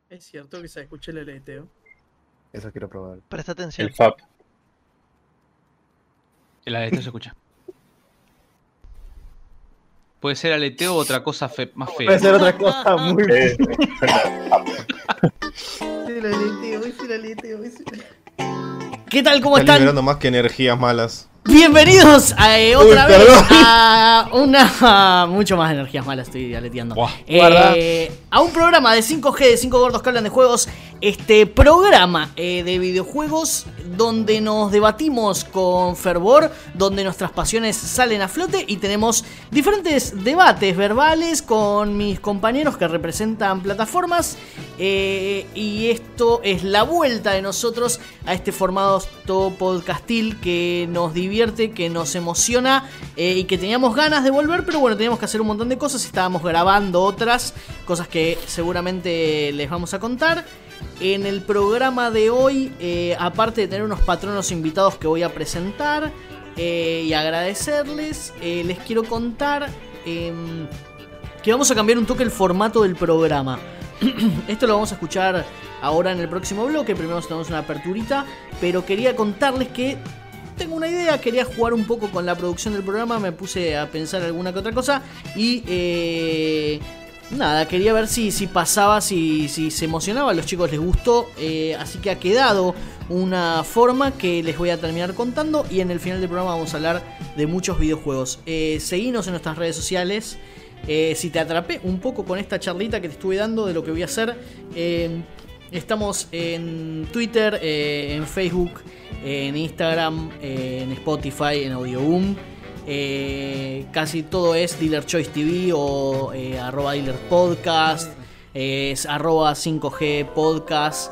Es cierto que se escucha el aleteo. Eso quiero probar. Presta atención. El FAP. El aleteo se escucha. Puede ser aleteo o otra cosa más fea. Puede ser otra cosa muy Eh, El aleteo, es el aleteo, es el... ¿Qué tal? ¿Cómo Está están? liberando más que energías malas. Bienvenidos a otra vez perdón. a una... Mucho más energías malas, estoy aleteando. Buah. A un programa de 5G, de 5 gordos que hablan de juegos. Este programa de videojuegos donde nos debatimos con fervor, donde nuestras pasiones salen a flote y tenemos diferentes debates verbales con mis compañeros que representan plataformas. Y esto es la vuelta de nosotros a este formato podcastil que nos divierte, que nos emociona y que teníamos ganas de volver, pero bueno, teníamos que hacer un montón de cosas y estábamos grabando otras cosas que seguramente les vamos a contar. En el programa de hoy, aparte de tener unos patronos invitados que voy a presentar y agradecerles, les quiero contar que vamos a cambiar un toque el formato del programa. Esto lo vamos a escuchar ahora en el próximo bloque. Primero tenemos una aperturita, pero quería contarles que tengo una idea. Quería jugar un poco con la producción del programa. Me puse a pensar alguna que otra cosa y nada, quería ver si pasaba, si se emocionaba. A los chicos les gustó, así que ha quedado una forma que les voy a terminar contando. Y en el final del programa vamos a hablar de muchos videojuegos. Seguinos en nuestras redes sociales. Si te atrapé un poco con esta charlita que te estuve dando de lo que voy a hacer, estamos en Twitter, en Facebook, en Instagram, en Spotify, en Audioboom. Casi todo es Dealer Choice TV o arroba Dealer Podcast, es arroba 5G Podcast.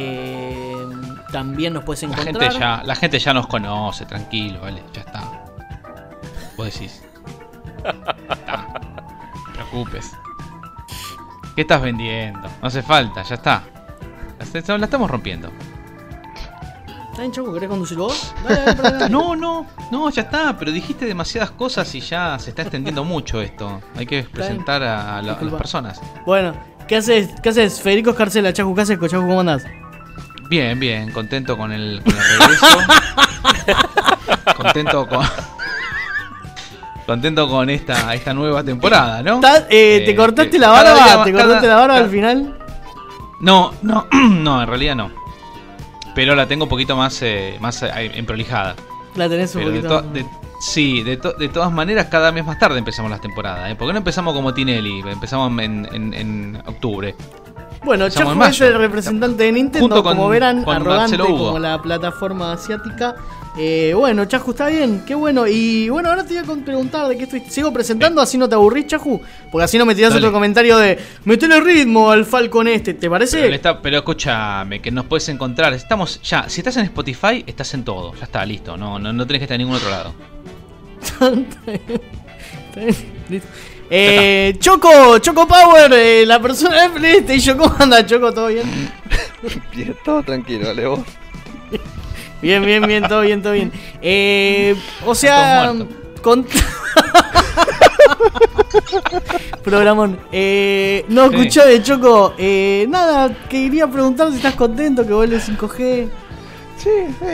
También nos puedes encontrar. La gente ya nos conoce, tranquilo, vale, ya está. Vos decís. Está. No te preocupes. ¿Qué estás vendiendo? No hace falta, ya está. La estamos rompiendo. ¿Está bien, Chaco? ¿Querés conducirlo vos? Dale. No, ya está, pero dijiste demasiadas cosas y ya se está extendiendo mucho esto. Hay que presentar a las personas. Bueno, ¿qué haces? Federico Escarcela, Chaco, ¿qué haces? Chaco, ¿cómo andás? Bien, contento con el regreso. Contento con esta nueva temporada, ¿no? ¿Te cortaste la barba? ¿Te cortaste la barba al final? No, en realidad no. Pero la tengo un poquito más emprolijada. La tenés un poquito. Sí, de todas maneras, cada mes más tarde empezamos las temporadas. ¿Por qué no empezamos como Tinelli? Empezamos en octubre. Bueno, Chaco es el representante de Nintendo, como verán, con arrogante como Marcelo la plataforma asiática. Bueno, Chaju, está bien, qué bueno. Y bueno, ahora te voy a preguntar de qué estoy. ¿Sigo presentando? ¿Así no te aburrís, Chaju? Porque así no me tirás otro comentario de metele ritmo al Falcon este, ¿te parece? Pero escúchame, que nos puedes encontrar. Estamos ya, si estás en Spotify, estás en todo. Ya está, listo. No tenés que estar en ningún otro lado. Listo. Choco Power, la persona de PlayStation. ¿Cómo anda, Choco? ¿Todo bien? Bien, todo tranquilo, dale vos. Bien, todo bien. O sea, programón. No escuché de Choco. Nada, quería preguntar si estás contento que vuelve 5G. Sí.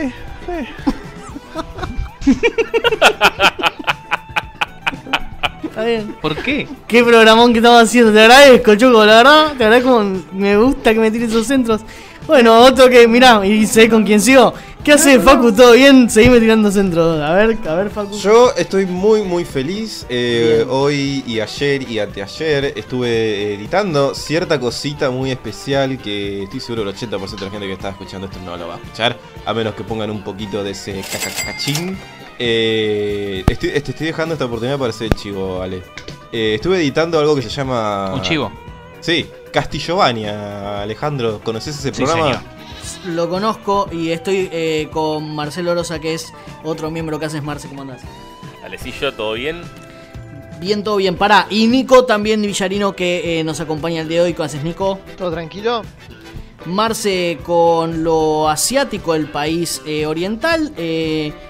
Está bien. ¿Por qué? ¿Qué programón que estamos haciendo? Te agradezco, Choco, la verdad. Te agradezco, me gusta que me tires esos centros. Bueno, otro que, mirá, y sé con quién sigo. ¿Qué hace, Facu? ¿Todo bien? Seguime tirando centros. A ver, Facu. Yo estoy muy feliz. Hoy y ayer y anteayer estuve editando cierta cosita muy especial que estoy seguro que el 80% de la gente que está escuchando esto no lo va a escuchar, a menos que pongan un poquito de ese cacachín. Te estoy dejando esta oportunidad para hacer el chivo, Ale. Estuve editando algo que se llama... ¿Un chivo? Sí, Castillovania, Alejandro. ¿Conoces ese programa? Señor. Lo conozco y estoy con Marcelo Orosa, que es otro miembro que haces. Marce, ¿cómo andás? Alecillo, ¿todo bien? Bien, todo bien. Pará. Y Nico también, Villarino, que nos acompaña el día de hoy. ¿Cómo haces, Nico? ¿Todo tranquilo? Marce con lo asiático, el país oriental.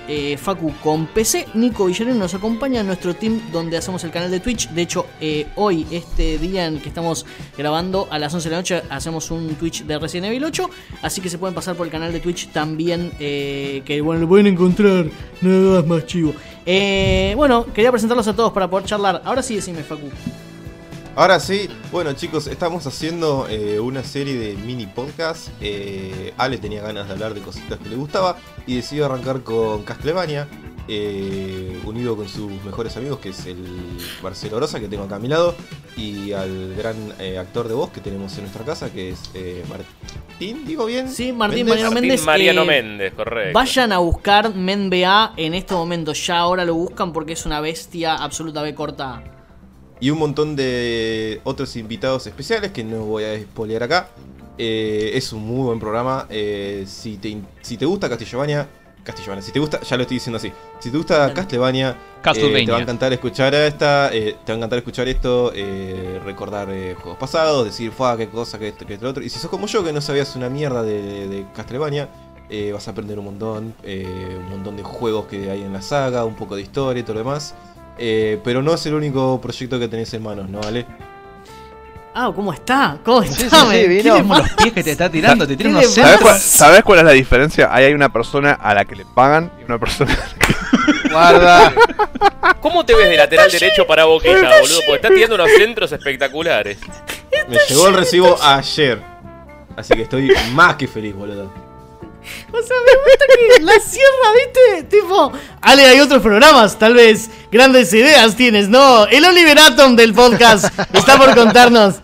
Facu con PC, Nico Villarino nos acompaña en nuestro team donde hacemos el canal de Twitch. De hecho, hoy, este día en que estamos grabando a las 11 de la noche, hacemos un Twitch de Resident Evil 8. Así que se pueden pasar por el canal de Twitch también, que bueno, lo pueden encontrar, nada más chivo. Bueno, quería presentarlos a todos para poder charlar. Ahora sí, decime, Facu. Ahora sí, bueno chicos, estamos haciendo una serie de mini podcast. Ale tenía ganas de hablar de cositas que le gustaba y decidió arrancar con Castlevania, unido con sus mejores amigos, que es el Marcelo Rosa, que tengo acá a mi lado, y al gran actor de voz que tenemos en nuestra casa, que es Martín, ¿digo bien? Sí, Martín Mariano Méndez. Mariano Méndez, correcto. Vayan a buscar MenBA en este momento, ya ahora lo buscan porque es una bestia absoluta B corta. Y un montón de otros invitados especiales que no voy a spoilear acá. Es un muy buen programa. Si te gusta Castlevania, si te gusta, ya lo estoy diciendo así. Si te gusta Castlevania, te va a encantar escuchar esto, recordar juegos pasados, decir, qué cosa, que esto, que lo otro. Y si sos como yo, que no sabías una mierda de Castlevania, vas a aprender un montón de juegos que hay en la saga, un poco de historia y todo lo demás. Pero no es el único proyecto que tenés en manos, ¿no, Ale? ¿Cómo está? ¿Cómo está? Sí, vino. Como los pies que te está tirando, te tira unos ¿Sabés ¿Sabés cuál es la diferencia? Ahí hay una persona a la que le pagan y una persona que... Guarda. ¿Cómo te ves de lateral derecho para Boquita, boludo? Porque estás tirando unos centros espectaculares. Me llegó el recibo ayer, así que estoy más que feliz, boludo. O sea, me gusta que la sierra, ¿viste? Tipo, Ale, hay otros programas, tal vez grandes ideas tienes, ¿no? El Oliver Atom del podcast está por contarnos.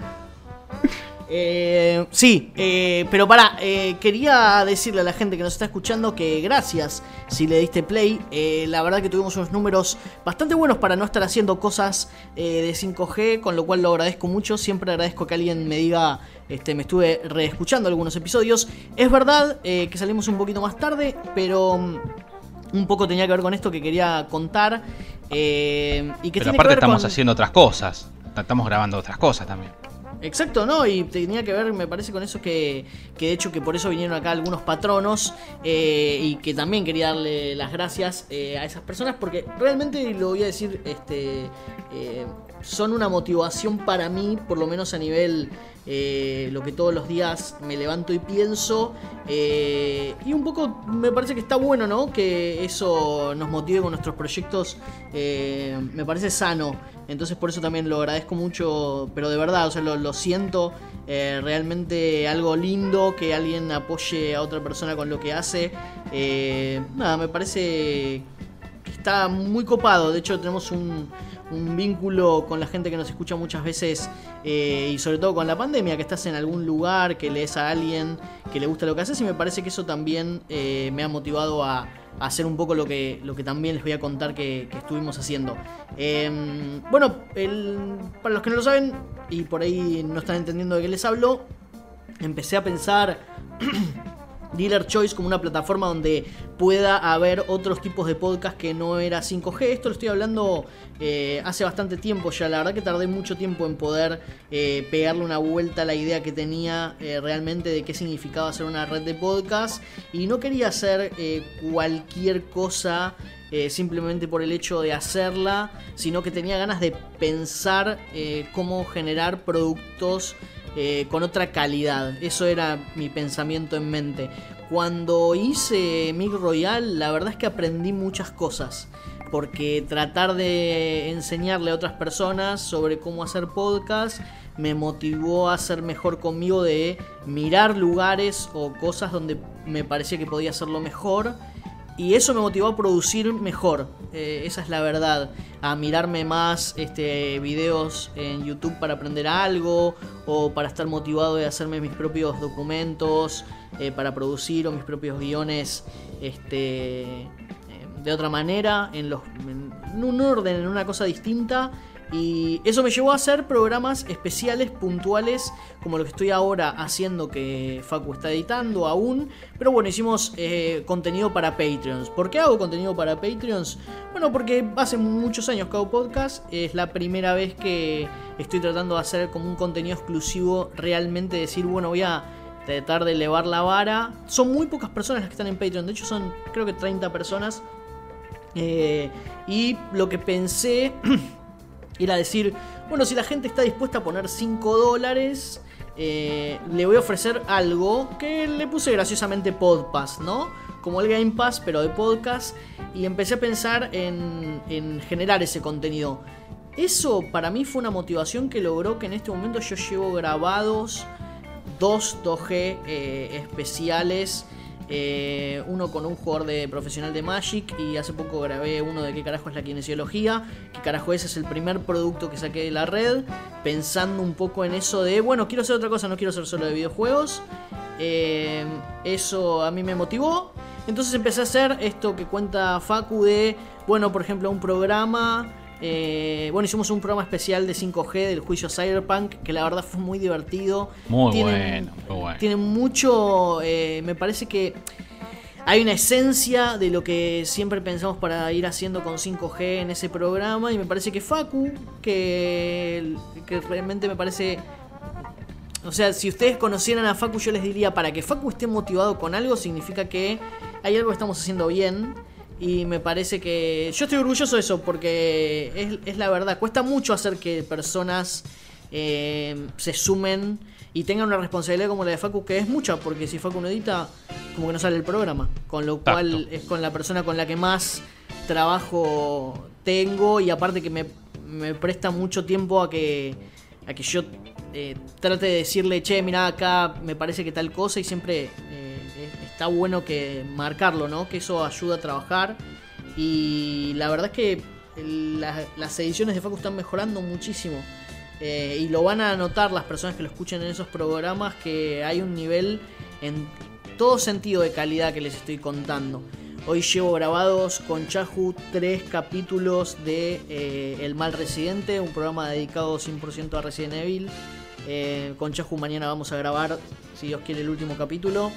Sí, pero pará, quería decirle a la gente que nos está escuchando que gracias si le diste play. La verdad que tuvimos unos números bastante buenos para no estar haciendo cosas de 5G, con lo cual lo agradezco mucho. Siempre agradezco que alguien me diga, me estuve reescuchando algunos episodios. Es verdad que salimos un poquito más tarde, pero un poco tenía que ver con esto que quería contar. Y que pero tiene aparte que ver estamos con... haciendo otras cosas. Estamos grabando otras cosas también. Exacto, ¿no? Y tenía que ver, me parece, con eso que de hecho que por eso vinieron acá algunos patronos, y que también quería darle las gracias a esas personas, porque realmente, lo voy a decir, son una motivación para mí, por lo menos a nivel lo que todos los días me levanto y pienso, y un poco me parece que está bueno, ¿no? Que eso nos motive con nuestros proyectos, me parece sano. Entonces por eso también lo agradezco mucho, pero de verdad, o sea, lo siento, realmente algo lindo que alguien apoye a otra persona con lo que hace. Nada, me parece que está muy copado. De hecho tenemos un vínculo con la gente que nos escucha muchas veces, y sobre todo con la pandemia, que estás en algún lugar, que lees a alguien que le gusta lo que haces, y me parece que eso también me ha motivado a hacer un poco lo que también les voy a contar que estuvimos haciendo. Bueno, para los que no lo saben y por ahí no están entendiendo de qué les hablo, empecé a pensar Dealer Choice como una plataforma donde pueda haber otros tipos de podcast que no era 5G. Esto lo estoy hablando hace bastante tiempo ya. La verdad que tardé mucho tiempo en poder pegarle una vuelta a la idea que tenía realmente de qué significaba hacer una red de podcast. Y no quería hacer cualquier cosa simplemente por el hecho de hacerla, sino que tenía ganas de pensar cómo generar productos con otra calidad. Eso era mi pensamiento en mente. Cuando hice Mig Royal, la verdad es que aprendí muchas cosas, porque tratar de enseñarle a otras personas sobre cómo hacer podcast me motivó a ser mejor conmigo, de mirar lugares o cosas donde me parecía que podía hacerlo mejor. Y eso me motivó a producir mejor, esa es la verdad, a mirarme más videos en YouTube para aprender algo, o para estar motivado de hacerme mis propios documentos para producir, o mis propios guiones de otra manera, en un orden, en una cosa distinta. Y eso me llevó a hacer programas especiales, puntuales, como lo que estoy ahora haciendo, que Facu está editando aún. Pero bueno, hicimos contenido para Patreons. ¿Por qué hago contenido para Patreons? Bueno, porque hace muchos años que hago podcast. Es la primera vez que estoy tratando de hacer como un contenido exclusivo, realmente decir, bueno, voy a tratar de elevar la vara. Son muy pocas personas las que están en Patreon, de hecho son creo que 30 personas. Y lo que pensé era decir, bueno, si la gente está dispuesta a poner $5, le voy a ofrecer algo que le puse graciosamente Podpass, ¿no? Como el Game Pass, pero de podcast. Y empecé a pensar en generar ese contenido. Eso para mí fue una motivación que logró que en este momento yo llevo grabados 2G especiales. Uno con un jugador profesional de Magic, y hace poco grabé uno de qué carajo es la kinesiología, qué carajo es el primer producto que saqué de la red, pensando un poco en eso de, bueno, quiero hacer otra cosa, no quiero ser solo de videojuegos. Eso a mí me motivó. Entonces empecé a hacer esto que cuenta Facu de, bueno, por ejemplo, un programa. Bueno, hicimos un programa especial de 5G del juicio Cyberpunk, que la verdad fue muy divertido. Muy bueno. Tiene mucho, me parece que hay una esencia de lo que siempre pensamos para ir haciendo con 5G en ese programa. Y me parece que Facu, que realmente me parece... O sea, si ustedes conocieran a Facu, yo les diría, para que Facu esté motivado con algo, significa que hay algo que estamos haciendo bien. Y me parece que... Yo estoy orgulloso de eso, porque es la verdad. Cuesta mucho hacer que personas se sumen y tengan una responsabilidad como la de Facu, que es mucha, porque si Facu no edita, como que no sale el programa. Con lo cual es con la persona con la que más trabajo tengo, y aparte que me presta mucho tiempo a que yo trate de decirle, che, mirá, acá me parece que tal cosa, y siempre está bueno que marcarlo, ¿no? Que eso ayuda a trabajar. Y la verdad es que las ediciones de Facu están mejorando muchísimo. Y lo van a notar las personas que lo escuchen en esos programas, que hay un nivel en todo sentido de calidad que les estoy contando. Hoy llevo grabados con Chahu 3 capítulos de El Mal Residente, un programa dedicado 100% a Resident Evil. Con Chahu mañana vamos a grabar, si Dios quiere, el último capítulo.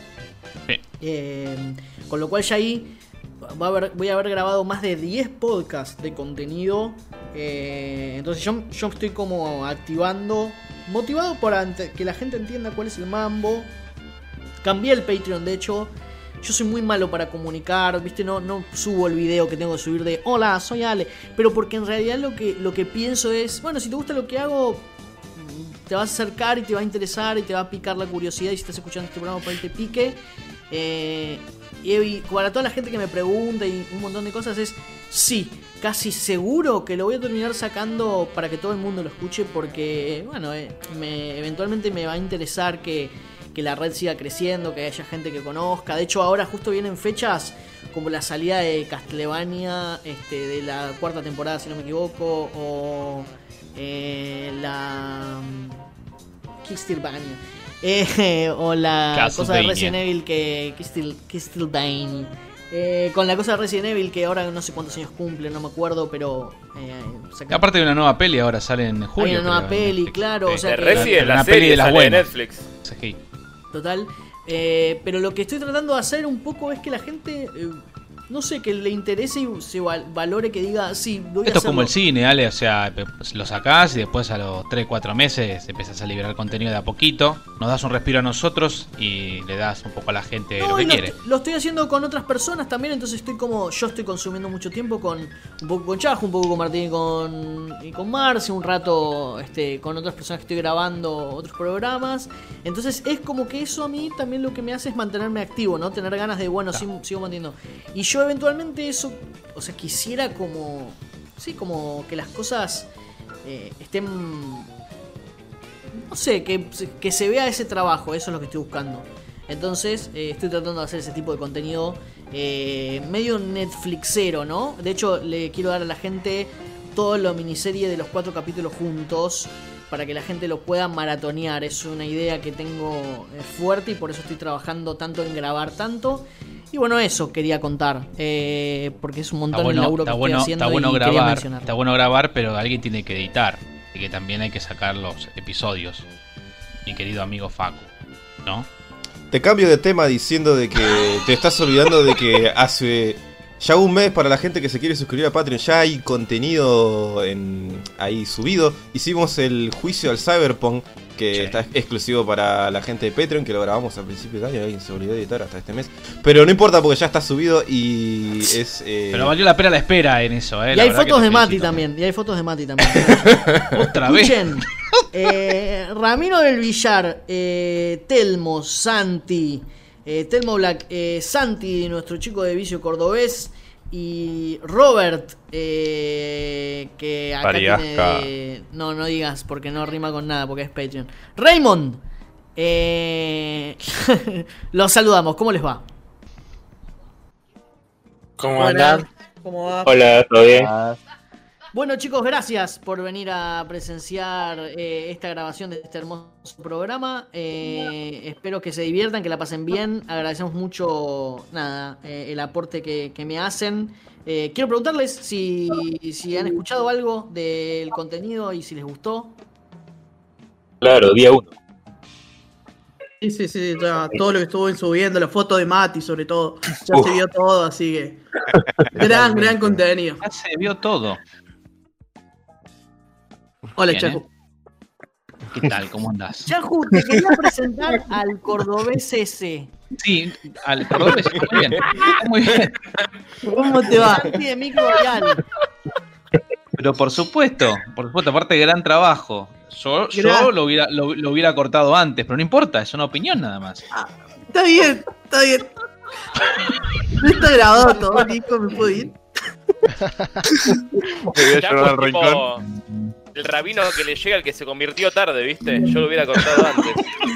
Con lo cual ya ahí voy a haber grabado más de 10 podcasts de contenido. Entonces yo estoy como activando, motivado por que la gente entienda cuál es el mambo. Cambié el Patreon, de hecho. Yo soy muy malo para comunicar, ¿viste? No subo el video que tengo que subir de hola, soy Ale. Pero porque en realidad lo que pienso es, bueno, si te gusta lo que hago, te vas a acercar y te va a interesar y te va a picar la curiosidad. Y si estás escuchando este programa, para que te pique. Y para toda la gente que me pregunta y un montón de cosas, es sí, casi seguro que lo voy a terminar sacando para que todo el mundo lo escuche, porque bueno, eventualmente me va a interesar que la red siga creciendo, que haya gente que conozca. De hecho, ahora justo vienen fechas como la salida de Castlevania, de la 4ª temporada, si no me equivoco, o la Castlevania, o la cosa de Resident Evil que Castlevania. Con la cosa de Resident Evil, que ahora no sé cuántos años cumple, no me acuerdo, pero aparte de una nueva peli, ahora sale en julio. Hay una nueva peli, claro. Sí, o sea de que Resident, la una serie peli de las sale buenas. de Netflix. Sí. Total. Pero lo que estoy tratando de hacer un poco es que la gente, no sé, que le interese y se valore, que diga, sí, voy a Esto es hacerlo. como el cine, Ale, o sea, lo sacás y después a los 3-4 meses empiezas a liberar contenido de a poquito, nos das un respiro a nosotros y le das un poco a la gente No, lo que y quiere. lo estoy haciendo con otras personas también, entonces yo estoy consumiendo mucho tiempo un poco con Chajo, un poco con Martín y con Marci, un rato con otras personas que estoy grabando otros programas. Entonces es como que eso a mí también lo que me hace es mantenerme activo, ¿no? Tener ganas de, bueno, sigo manteniendo. Y yo eventualmente eso, o sea, quisiera como que las cosas estén, no sé, que se vea ese trabajo. Eso es lo que estoy buscando. Entonces estoy tratando de hacer ese tipo de contenido medio Netflixero, ¿no? De hecho, le quiero dar a la gente toda la miniserie de los 4 capítulos juntos, para que la gente lo pueda maratonear. Es una idea que tengo fuerte, y por eso estoy trabajando tanto en grabar tanto. Y bueno, eso quería contar, porque es un montón el laburo que estoy haciendo. Está bueno grabar, pero alguien tiene que editar, y que también hay que sacar los episodios, mi querido amigo Facu, ¿no? Te cambio de tema diciendo de que te estás olvidando de que hace Ya un mes para la gente que se quiere suscribir a Patreon. Ya hay contenido ahí subido. Hicimos el juicio al Cyberpunk, que está exclusivo para la gente de Patreon, que lo grabamos al principio de año. Alguien se olvidó de editar hasta este mes. Pero no importa porque ya está subido y es... Pero valió la pena la espera en eso, Y hay fotos de Mati también. Otra vez. Escuchen, Ramiro del Villar, Telmo, Santi, Telmo Black, Santi, nuestro chico de vicio cordobés, y Robert, que acá Pariasca. tiene... No digas porque no rima con nada, porque es Patreon. Raymond, los saludamos, ¿cómo les va? ¿Cómo andan? ¿Cómo va? Hola, ¿todo bien? Bueno, chicos, gracias por venir a presenciar esta grabación de este hermoso programa. Espero que se diviertan, que la pasen bien. Agradecemos mucho el aporte que me hacen. Quiero preguntarles si han escuchado algo del contenido y si les gustó. Claro, día 1. Sí, ya todo lo que estuvo subiendo, la foto de Mati sobre todo, ya se vio todo, así que gran contenido. Ya se vio todo. Hola, Bien, Chaco. ¿Qué tal? ¿Cómo andás? Chacu, te quería presentar al cordobés ese. Sí, al cordobés, muy bien. Muy bien. ¿Cómo te va? Santi de Micro Royal. Pero por supuesto, aparte de gran trabajo. Yo lo hubiera cortado antes, pero no importa, es una opinión nada más. Está bien. No está grabado todo, Nico, ¿me puedo ir? Llorar al rincón. El rabino que le llega al que se convirtió tarde, ¿viste? Yo lo hubiera cortado antes.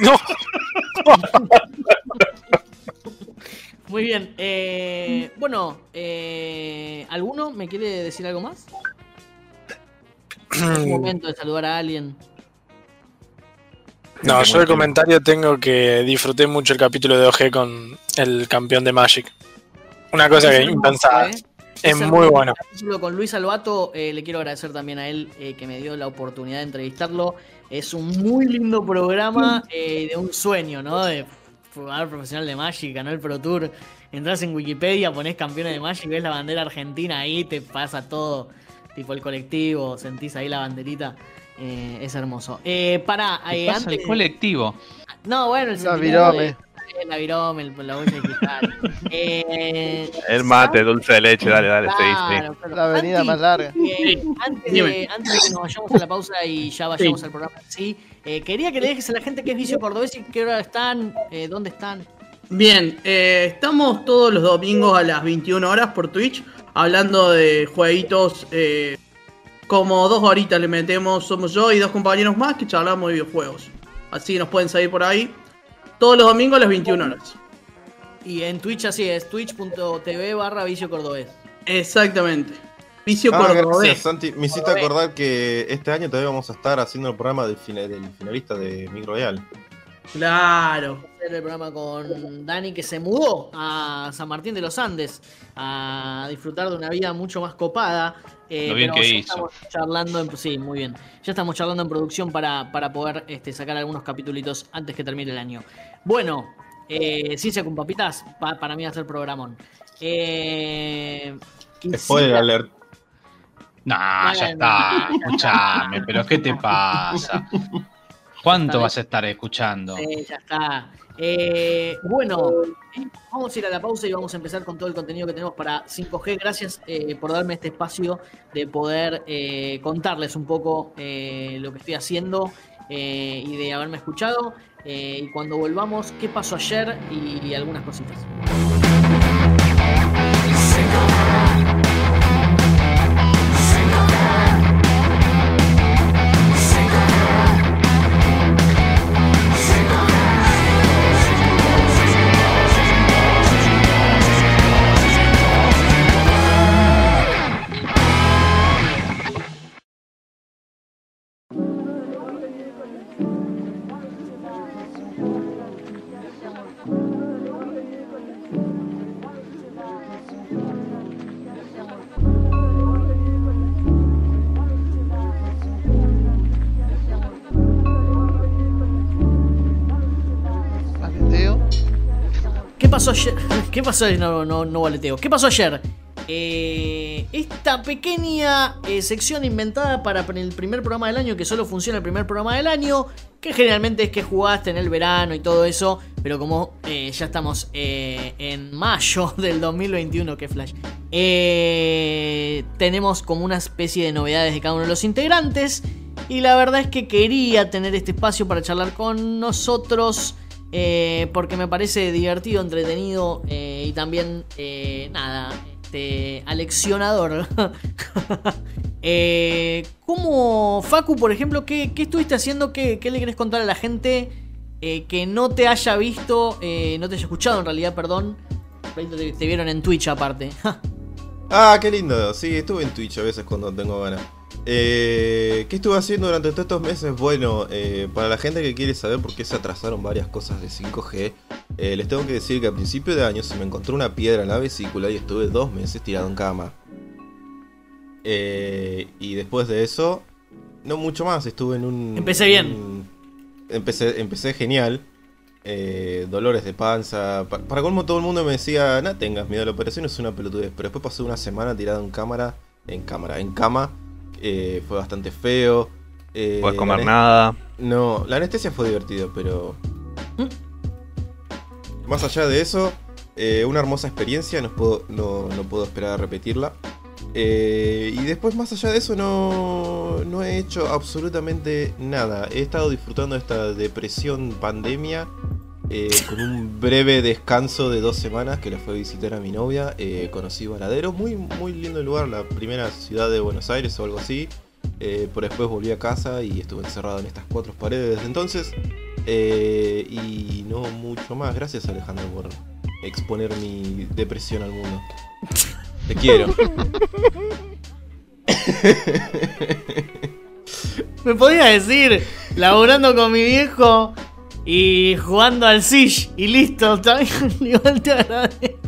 Muy bien. Bueno, ¿alguno me quiere decir algo más? Es un momento de saludar a alguien. No, yo de comentario tengo que disfruté mucho el capítulo de OG con el campeón de Magic. Una cosa que impensada. Es muy bueno. Con Luis Albato, le quiero agradecer también a él que me dio la oportunidad de entrevistarlo. Es un muy lindo programa de un sueño, ¿no? De jugador profesional de Magic, ganó el Pro Tour. Entras en Wikipedia, ponés campeones de Magic, ves la bandera argentina ahí, te pasa todo, tipo el colectivo, sentís ahí la banderita. Es hermoso. Antes el colectivo. No, bueno, el la virome, la olla de cristal. El mate, dulce de leche, dale, Claro, sí. La avenida más larga. Antes de que nos vayamos a la pausa y ya vayamos al programa, quería que le dejes a la gente qué es Vicio Cordobés y qué hora están, dónde están. Bien, estamos todos los domingos a las 21 horas por Twitch, hablando de jueguitos, como 2 horitas le metemos, somos yo y 2 compañeros más que charlamos de videojuegos. Así nos pueden seguir por ahí. Todos los domingos a las 21 horas. Y en Twitch así es, twitch.tv/Vicio Cordobés. Exactamente. Vicio Cordobés. Gracias, Santi. Me hiciste acordar que este año todavía vamos a estar haciendo el programa del finalista de Micro Royal. Claro. El programa con Dani, que se mudó a San Martín de los Andes a disfrutar de una vida mucho más copada. Lo bien que hizo. Estamos charlando sí, muy bien. Ya estamos charlando en producción para poder sacar algunos capitulitos antes que termine el año. Bueno, Ciencia con Papitas, para mí va a ser programón. Spoiler alert. Nah, ya está. Escuchame, pero ¿qué te pasa? ¿Cuánto vas a estar escuchando? Ya está. Bueno, vamos a ir a la pausa y vamos a empezar con todo el contenido que tenemos para 5G. Gracias por darme este espacio de poder contarles un poco lo que estoy haciendo y de haberme escuchado. Y cuando volvamos, qué pasó ayer y algunas cositas. ¿Qué pasó ayer? ¿Qué pasó ayer? No valeteo. ¿Qué pasó ayer? esta pequeña sección inventada para el primer programa del año, que solo funciona el primer programa del año, que generalmente es que jugaste en el verano y todo eso, pero como ya estamos en mayo del 2021, que flash, tenemos como una especie de novedades de cada uno de los integrantes, y la verdad es que quería tener este espacio para charlar con nosotros, porque me parece divertido, entretenido y también, aleccionador. ¿Cómo, Facu, por ejemplo, qué estuviste haciendo? ¿Qué le querés contar a la gente que no te haya visto, no te haya escuchado en realidad, perdón? Te vieron en Twitch aparte. Ah, qué lindo. Sí, estuve en Twitch a veces cuando tengo ganas. ¿Qué estuve haciendo durante todos estos meses? Bueno, para la gente que quiere saber por qué se atrasaron varias cosas de 5G, les tengo que decir que a principio de año se me encontró una piedra en la vesícula y estuve 2 meses tirado en cama. Y después de eso, no mucho más, estuve en un... Empecé bien. Empecé genial. Dolores de panza. Para colmo todo el mundo me decía, no tengas miedo, la operación es una pelotudez. Pero después pasé una semana tirado en cama. Fue bastante feo. No puedes comer nada. No, la anestesia fue divertida, pero... Más allá de eso, una hermosa experiencia, no puedo esperar a repetirla. Y después, más allá de eso, no he hecho absolutamente nada. He estado disfrutando de esta depresión pandemia, con un breve descanso de 2 semanas que le fue a visitar a mi novia. Conocí Varadero, muy, muy lindo lugar, la primera ciudad de Buenos Aires o algo así. Por después volví a casa y estuve encerrado en estas 4 paredes desde entonces. Y no mucho más. Gracias, Alejandro, por exponer mi depresión al mundo. Te quiero. Me podía decir, laburando con mi viejo y jugando al Siege y listo, está bien, igual te agradezco.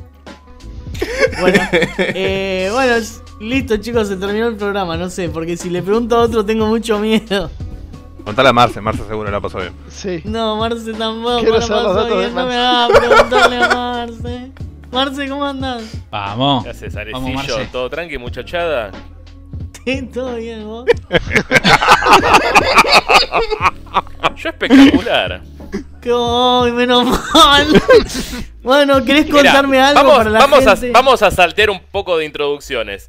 Bueno, listo, chicos, se terminó el programa, no sé, porque si le pregunto a otro tengo mucho miedo. Contale a Marce seguro la pasó bien. Sí. No, Marce tampoco. Quiero la saber los pasó datos bien, de no me Marce. hagas preguntarle a Marce. Marce, ¿cómo andás? Vamos. ¿Qué haces, Vamos, Arecillo? Marce. ¿Todo tranqui, muchachada? ¿Todo bien, vos? Yo espectacular. ¡Ay, menos mal! Bueno, ¿querés contarme Mirá, algo para la gente? Vamos a saltear un poco de introducciones.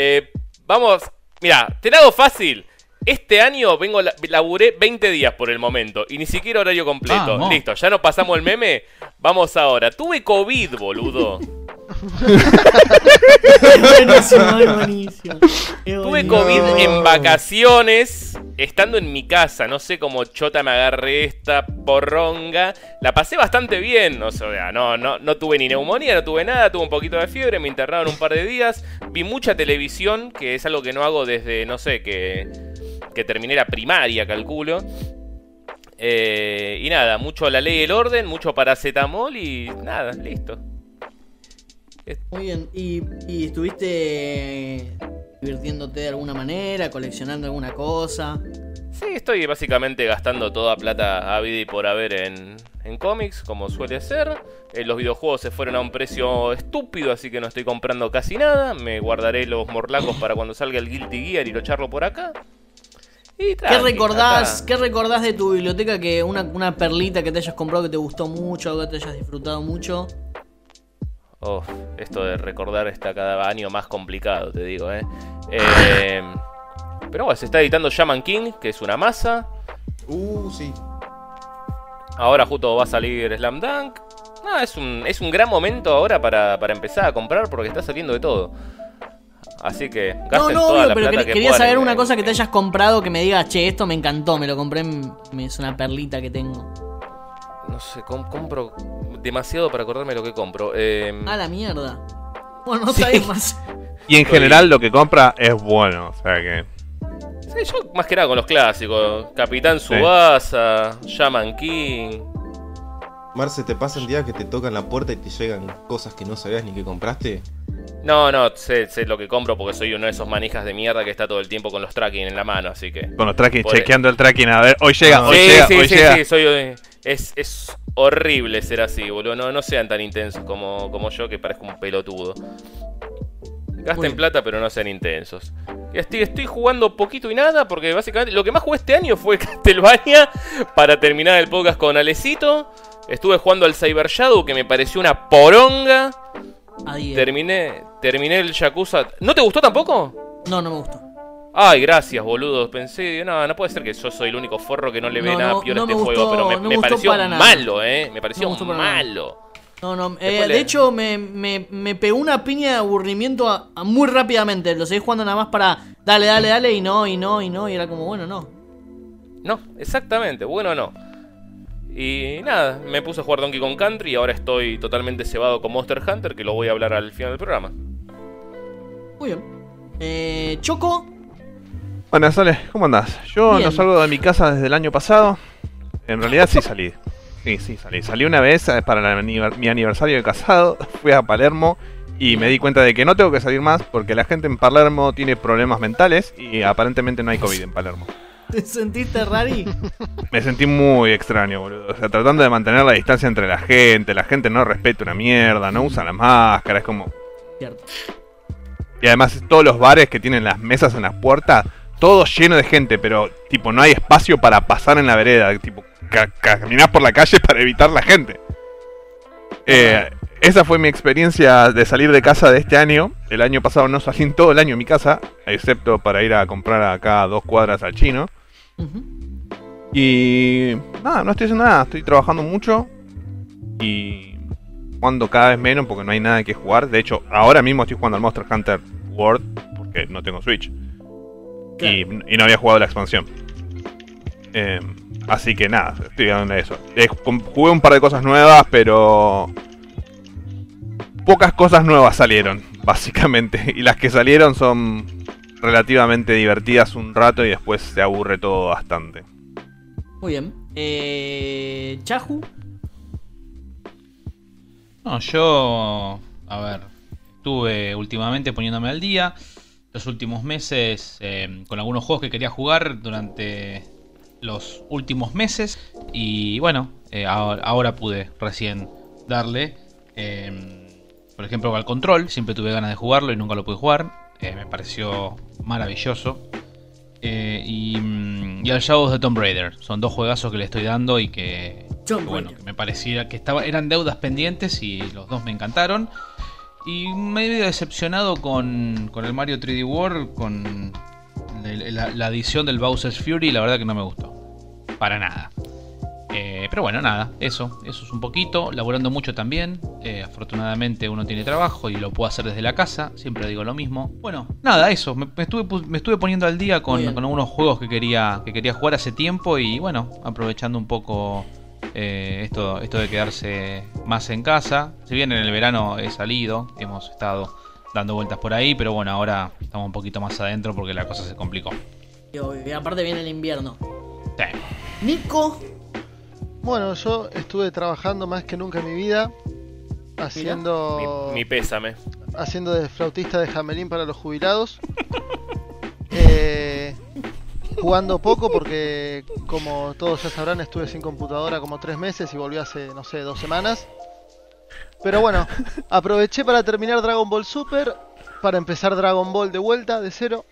Mira, te la hago fácil. Este año laburé 20 días por el momento y ni siquiera horario completo. Vamos. Listo, ya no pasamos el meme. Vamos ahora. Tuve COVID, boludo. Es buenísimo. Tuve COVID en vacaciones, estando en mi casa. No sé cómo chota me agarré esta porronga. La pasé bastante bien. O sea, no tuve ni neumonía, no tuve nada. Tuve un poquito de fiebre, me internaron un par de días. Vi mucha televisión, que es algo que no hago desde, no sé, que terminé la primaria, calculo. Y nada, mucho La Ley y el Orden, mucho paracetamol y nada, listo. Muy bien, ¿y estuviste divirtiéndote de alguna manera, coleccionando alguna cosa? Sí, estoy básicamente gastando toda plata habida y por haber en cómics, como suele ser. Los videojuegos se fueron a un precio estúpido, así que no estoy comprando casi nada. Me guardaré los morlacos para cuando salga el Guilty Gear y lo charlo por acá. Y ¿Qué recordás de tu biblioteca? Que una perlita que te hayas comprado que te gustó mucho, algo que te hayas disfrutado mucho. Esto de recordar está cada año más complicado, te digo, Pero bueno, se está editando Shaman King, que es una masa. Sí. Ahora justo va a salir Slam Dunk. No, es un gran momento ahora para empezar a comprar porque está saliendo de todo. Así que gasten toda la pero plata que quería puedan saber en- una cosa que te hayas comprado que me digas, che, esto me encantó, me lo compré, es una perlita que tengo. No sé, compro demasiado para acordarme lo que compro. A la mierda. Bueno, no Sí. sabés más. Y en general lo que compra es bueno, o sea que... Sí, yo más que nada con los clásicos. Capitán Tsubasa, Shaman King. Marce, ¿te pasa el día que te tocan la puerta y te llegan cosas que no sabías ni que compraste? No, sé lo que compro porque soy uno de esos manijas de mierda que está todo el tiempo con los tracking en la mano, así que... Con los tracking, Por- chequeando el tracking, a ver, hoy llega, hoy Sí, llega, sí, hoy sí, llega. sí, soy... Es horrible ser así, boludo. No sean tan intensos como yo, que parezco un pelotudo. Gasten plata, pero no sean intensos. Estoy jugando poquito y nada, porque básicamente lo que más jugué este año fue Castlevania para terminar el podcast con Alecito. Estuve jugando al Cyber Shadow, que me pareció una poronga. Terminé el Yakuza. ¿No te gustó tampoco? No, no me gustó. Ay, gracias, boludo. Pensé, no puede ser que yo soy el único forro que no le ve nada peor a este juego, pero me pareció malo, me pareció malo. No, de hecho me pegó una piña de aburrimiento muy rápidamente. Lo seguí jugando nada más para dale y no, y era como, bueno, no. No, exactamente, bueno, no. Y nada, me puse a jugar Donkey Kong Country y ahora estoy totalmente cebado con Monster Hunter, que lo voy a hablar al final del programa. Muy bien. Choco. Buenas, Sole, ¿cómo andás? Yo Bien. no salgo de mi casa desde el año pasado. En realidad sí salí. Sí, salí. Salí una vez para mi aniversario de casado. Fui a Palermo y me di cuenta de que no tengo que salir más porque la gente en Palermo tiene problemas mentales y aparentemente no hay COVID en Palermo. ¿Te sentiste rari? Me sentí muy extraño, boludo. O sea, tratando de mantener la distancia entre la gente no respeta una mierda, no usa la máscara, es como... Cierto. Y además todos los bares que tienen las mesas en las puertas, todo lleno de gente, pero tipo no hay espacio para pasar en la vereda, tipo caminás por la calle para evitar la gente. Esa fue mi experiencia de salir de casa de este año. El año pasado no salí en todo el año en mi casa, excepto para ir a comprar acá a 2 cuadras al chino. Y nada, no estoy haciendo nada, estoy trabajando mucho y jugando cada vez menos porque no hay nada que jugar. De hecho, ahora mismo estoy jugando al Monster Hunter World porque no tengo Switch. Claro. Y no había jugado la expansión. Así que nada, estoy dando eso. Jugué un par de cosas nuevas, pero pocas cosas nuevas salieron, básicamente. Y las que salieron son relativamente divertidas un rato y después se aburre todo bastante. Muy bien. Chaju. No, yo... A ver, estuve últimamente poniéndome al día. Los últimos meses con algunos juegos que quería jugar durante los últimos meses. Y bueno, ahora pude recién darle. Por ejemplo, al Control. Siempre tuve ganas de jugarlo y nunca lo pude jugar. Me pareció maravilloso. Y al Shadows de Tomb Raider. Son 2 juegazos que le estoy dando y que bueno, que me pareciera que eran deudas pendientes y los 2 me encantaron. Y medio decepcionado con el Mario 3D World, con la edición del Bowser's Fury, la verdad que no me gustó. Para nada. Pero bueno, nada, eso es un poquito. Laburando mucho también. Afortunadamente uno tiene trabajo y lo puedo hacer desde la casa. Siempre digo lo mismo. Bueno, nada, eso. Me estuve poniendo al día con algunos juegos que quería jugar hace tiempo. Y bueno, aprovechando un poco esto de quedarse más en casa. Si bien en el verano he salido, hemos estado dando vueltas por ahí. Pero bueno, ahora estamos un poquito más adentro porque la cosa se complicó. Y aparte viene el invierno. Sí. Nico. Bueno, yo estuve trabajando más que nunca en mi vida, haciendo... Mi pésame. Haciendo de flautista de jamelín para los jubilados. Jugando poco porque, como todos ya sabrán, estuve sin computadora como 3 meses y volví hace, no sé, 2 semanas. Pero bueno, aproveché para terminar Dragon Ball Super, para empezar Dragon Ball de vuelta, de cero.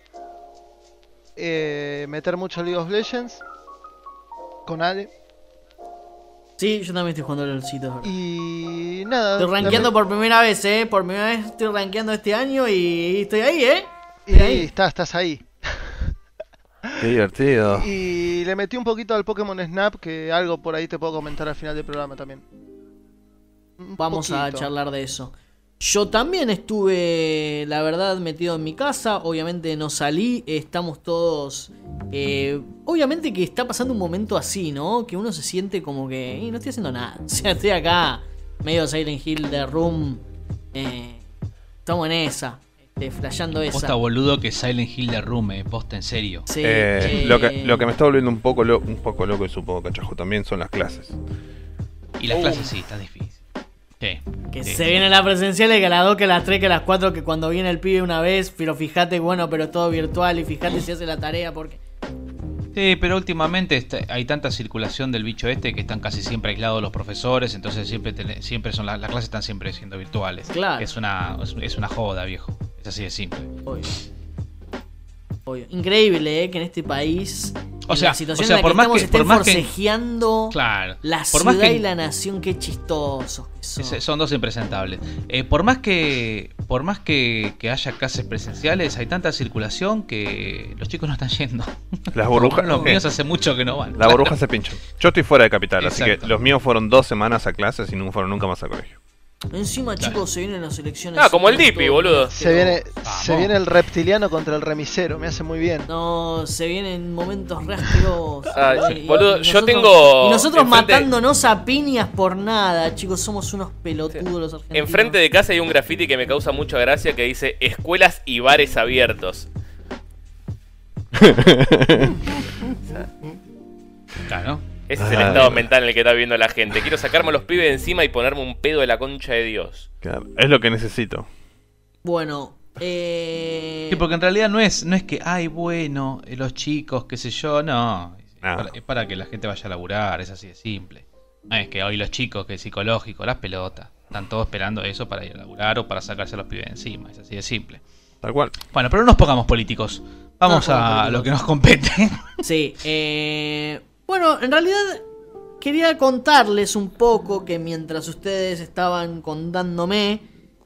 Meter mucho League of Legends con Ale. Sí, yo también estoy jugando el LOLcito. Y nada. Estoy rankeando por primera vez, Por primera vez estoy rankeando este año y estoy ahí, Y ahí. Estás ahí. Qué divertido. Y le metí un poquito al Pokémon Snap, que algo por ahí te puedo comentar al final del programa también. Vamos a charlar de eso. Yo también estuve, la verdad, metido en mi casa. Obviamente no salí. Estamos todos... obviamente que está pasando un momento así, ¿no? Que uno se siente como que... no estoy haciendo nada. O sea, estoy acá, medio Silent Hill de Room. Estamos en esa. Flasheando esa. Posta, boludo, que Silent Hill de Room, posta, en serio. Sí, lo que me está volviendo un poco loco, y supongo que Chajo también, son las clases. Y las clases sí, está difícil. Que se viene la presencial, que a las 2, que a las 3, que a las 4, que cuando viene el pibe una vez, pero fíjate, bueno, pero todo virtual y fíjate si hace la tarea porque... Sí, pero últimamente hay tanta circulación del bicho que están casi siempre aislados los profesores, entonces siempre son las clases están siempre siendo virtuales. Claro. Es una joda, viejo. Es así de simple. Obvio. Increíble, que en este país, O sea, la situación o sea, en la que por más estamos, que- estén por más que- forcejeando Claro. la Por ciudad más que- y la nación. Qué chistosos que son. Son dos impresentables. Por más que haya clases presenciales, hay tanta circulación que los chicos no están yendo. Las burbujas. Los míos hace mucho que no van. La burbuja se pinchan. Yo estoy fuera de capital, así Exacto. que los míos fueron 2 semanas a clases y no fueron nunca más al colegio. Encima, Claro. chicos, se vienen las elecciones. como el todo. Dipi, boludo. Se viene Vamos. el reptiliano contra el remisero, me hace muy bien. No, se vienen momentos re asquerosos. Ay, Y- boludo, y yo nosotros- tengo Y nosotros enfrente- matándonos a piñas por nada, chicos, somos unos pelotudos los argentinos. Enfrente de casa hay un graffiti que me causa mucha gracia que dice escuelas y bares abiertos. Claro. Ese es el estado mental en el que está viviendo la gente. Quiero sacarme a los pibes de encima y ponerme un pedo de la concha de Dios. Claro, es lo que necesito. Bueno, Sí, porque en realidad no es que, ay, bueno, los chicos, qué sé yo, no. Es para que la gente vaya a laburar, es así de simple. No es que hoy los chicos, que es psicológico, las pelotas. Están todos esperando eso para ir a laburar o para sacarse a los pibes de encima, es así de simple. Tal cual. Bueno, pero no nos pongamos políticos. Vamos No nos pongamos a políticos. lo que nos compete. Sí, bueno, en realidad quería contarles un poco que mientras ustedes estaban contándome,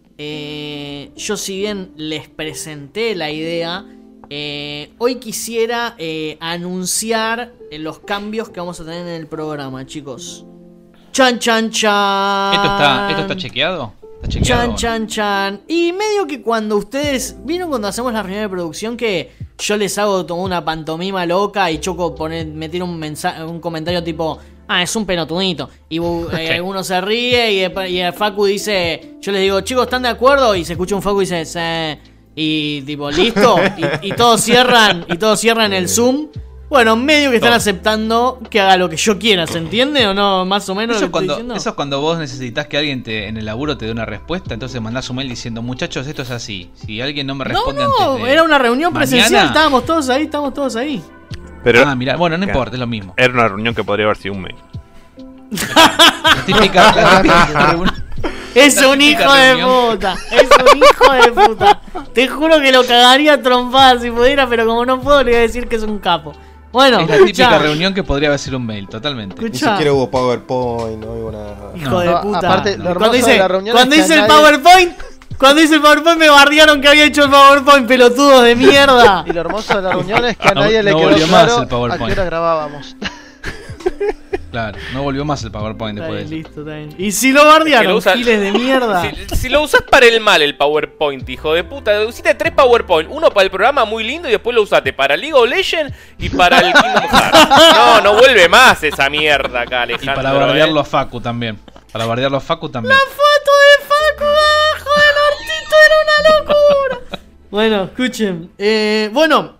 yo si bien les presenté la idea, hoy quisiera anunciar los cambios que vamos a tener en el programa, chicos. Chan, chan, chan. ¿Esto está chequeado? ¿Está chequeado? Chan, chan, chan. Y medio que cuando ustedes... ¿Vieron cuando hacemos la reunión de producción que yo les hago como una pantomima loca y Choco me tira un comentario tipo... Ah, es un pelotudito. Y uno se ríe y el Facu dice... Yo les digo, chicos, ¿están de acuerdo? Y se escucha un Facu y dice... "Sí". Y tipo, ¿listo? Y todos cierran el Zoom. Bueno, medio que están aceptando que haga lo que yo quiera, ¿se entiende o no? Más o menos Eso lo que estoy diciendo. es cuando vos necesitas que alguien en el laburo te dé una respuesta, entonces mandás un mail diciendo, muchachos, esto es así. Si alguien no me responde No, antes de era una reunión presencial, mañana- estábamos todos ahí. Pero Mira, bueno, no importa, es lo mismo. era una reunión que podría haber sido un mail. La típica reunión. Es La un típica hijo de reunión. puta, es un hijo de puta. Te juro que lo cagaría a trompadas si pudiera, pero como no puedo le voy a decir que es un capo. Bueno, Es la típica escuchá, reunión que podría haber sido un mail, totalmente. Ni escuchá, siquiera hubo PowerPoint, no hubo nada. hijo No. de No, puta. aparte, lo hermoso Cuando de hice, la reunión cuando es que hice el nadie- PowerPoint me bardearon que había hecho el PowerPoint, pelotudos de mierda. Y lo hermoso de la reunión es que a No- nadie le no quedó volvió más claro el PowerPoint. a qué hora grabábamos. Claro, no volvió más el PowerPoint Está después bien, de eso. listo, está bien. Y si lo bardearon, Que lo usa- giles de mierda. Si lo usás para el mal, el PowerPoint, hijo de puta. Hiciste 3 PowerPoint. Uno para el programa muy lindo y después lo usaste para League of Legends y para el Kingdom Hearts. No vuelve más esa mierda acá, Y Alejandro. para bardearlo a Facu también. Para bardearlo a Facu también. La foto de Facu abajo del hortito era una locura. Bueno, escuchen. Bueno,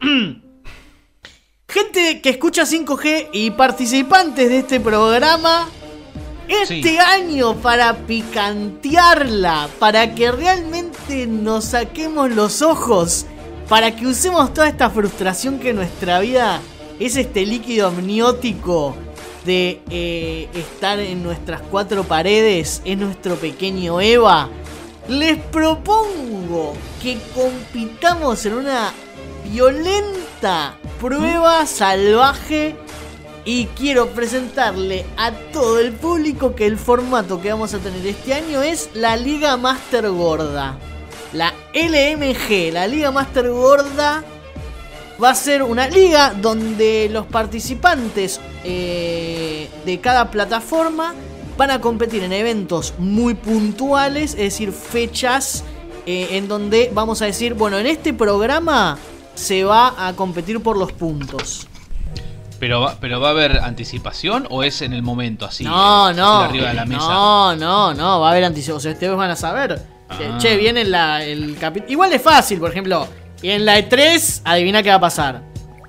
gente que escucha 5G y participantes de este programa, este Sí. año para picantearla, para que realmente nos saquemos los ojos, para que usemos toda esta frustración que nuestra vida es este líquido amniótico de estar en nuestras 4 paredes, es nuestro pequeño Eva. Les propongo que compitamos en una violenta prueba salvaje y quiero presentarle a todo el público que el formato que vamos a tener este año es la Liga Master Gorda. La LMG, la Liga Master Gorda, va a ser una liga donde los participantes de cada plataforma van a competir en eventos muy puntuales, es decir, fechas en donde vamos a decir, bueno, en este programa se va a competir por los puntos. ¿Pero va a haber anticipación o es en el momento así? No, arriba de la mesa. no, va a haber anticipación. O sea, ustedes van a saber. Che, viene el capítulo. Igual es fácil, por ejemplo. Y en la E3, adivina qué va a pasar.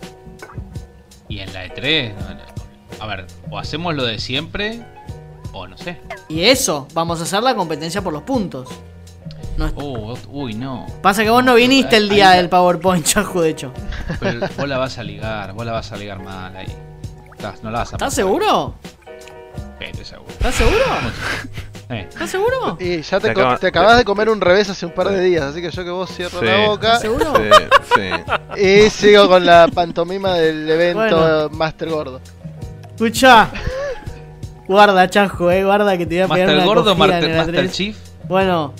Y en la E3, a ver, o hacemos lo de siempre, o no sé. Y eso, vamos a hacer la competencia por los puntos. No, Uy, no. pasa que vos no viniste el día Ahí- del PowerPoint, Chajo, de hecho. Pero vos la vas a ligar mal ahí. No la vas a ¿Estás seguro? Estoy seguro. ¿Estás seguro? ¿Estás seguro? Y ya Te acaba- te acabas de comer un revés hace un par de días, así que yo que vos cierro Sí. la boca ¿Estás seguro? Sí. y sigo con la pantomima del evento Bueno. Master Gordo. Escuchá. Guarda, Chajo, guarda que te voy a pegar Master una Gordo, cogida en el Master A3. Chief. Bueno,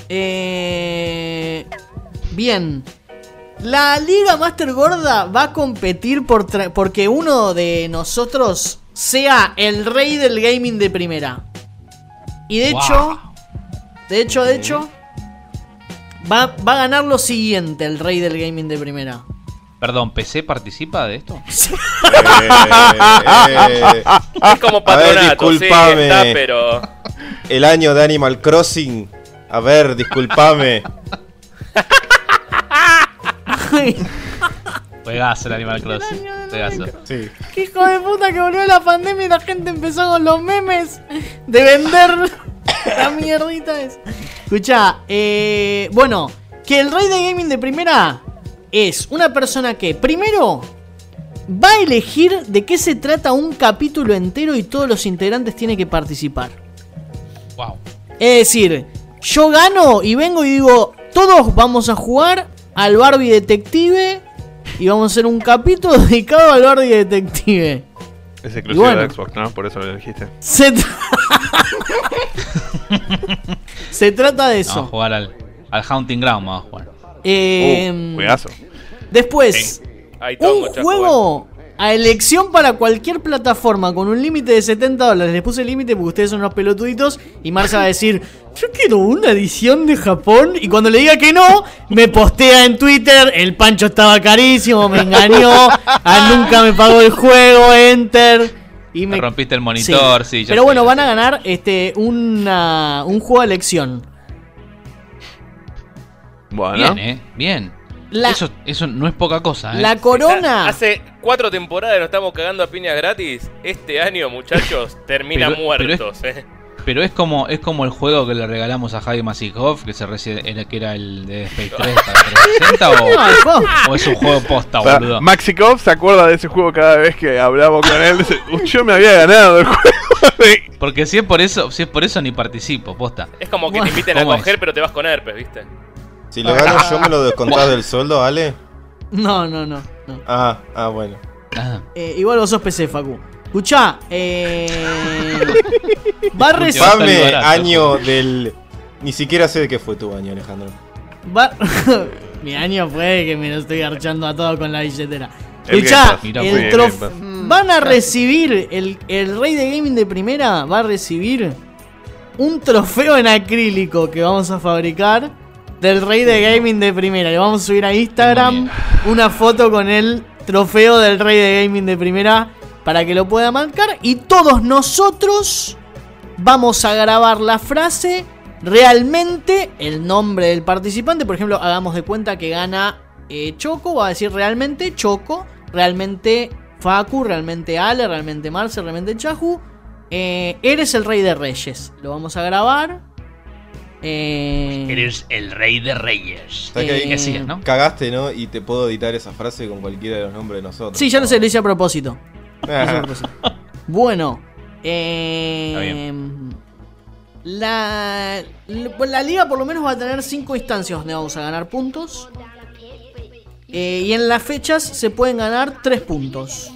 bien. La Liga Master Gorda va a competir porque uno de nosotros sea el rey del gaming de primera. Y de hecho, va a ganar lo siguiente el rey del gaming de primera. Perdón, ¿PC participa de esto? Es como A ver, patronato, sí, disculpame. está, pero... El año de Animal Crossing. A ver, disculpame. Juegazo el Animal Crossing. Juegazo. Sí. ¡Qué hijo de puta que volvió la pandemia y la gente empezó con los memes de vender la mierdita esa! Escuchá, bueno, que el rey de gaming de primera es una persona que primero va a elegir de qué se trata un capítulo entero y todos los integrantes tienen que participar. Wow. Es decir, yo gano y vengo y digo, todos vamos a jugar al Barbie Detective y vamos a hacer un capítulo dedicado al Barbie Detective. Es exclusivo bueno. de Xbox, ¿no? Por eso lo elegiste. Se trata de Vamos a eso. jugar al Haunting Ground, vamos a jugar. Juegazo. Después, Ahí un juego a elección para cualquier plataforma con un límite de $70. Les puse el límite porque ustedes son unos pelotuditos. Y Marcia va a decir, yo quiero una edición de Japón. Y cuando le diga que no, me postea en Twitter, el Pancho estaba carísimo, me engañó, nunca me pagó el juego, enter. Y Te rompiste el monitor, sí. Ya Pero sé, bueno, ya van sé. a ganar un juego a elección. Bueno. Bien, bien. La- Eso no es poca cosa, La corona. Hace 4 temporadas nos estamos cagando a piñas gratis. Este año, muchachos, termina Pero- muertos, Pero es como el juego que le regalamos a Javi Masikov, que que era el de Space 3 para 360, o es un juego posta, boludo. Maxikov se acuerda de ese juego cada vez que hablamos con él. Dice, yo me había ganado el juego. Porque si es por eso ni participo, posta. Es como que te inviten a ¿Cómo coger, es? pero te vas con herpes, ¿viste? Si lo gano yo, ¿me lo descontás del sueldo, Ale? No. Ah, bueno. Igual vos sos PC, Facu. Escuchá, va a recibir. Dame año del... Ni siquiera sé de qué fue tu año, Alejandro. Mi año fue que me lo estoy archando a todo con la billetera. El Escuchá, Game Pass. el van a recibir, el rey de gaming de primera va a recibir un trofeo en acrílico que vamos a fabricar del rey de gaming de primera. Le vamos a subir a Instagram una foto con el trofeo del rey de gaming de primera para que lo pueda marcar. Y todos nosotros vamos a grabar la frase, realmente el nombre del participante. Por ejemplo, hagamos de cuenta que gana Choco, va a decir realmente Choco, realmente Facu, realmente Ale, realmente Marce, realmente Chahu. Eres el rey de reyes. Lo vamos a grabar. Eres el rey de reyes. ¿Sabes que ahí Así es, ¿no? cagaste, ¿no? Y te puedo editar esa frase con cualquiera de los nombres de nosotros. Sí, ya lo sé, lo hice a propósito. Ah. Bueno, bien. la liga por lo menos va a tener 5 instancias donde vamos a ganar puntos. Y en las fechas se pueden ganar 3 puntos.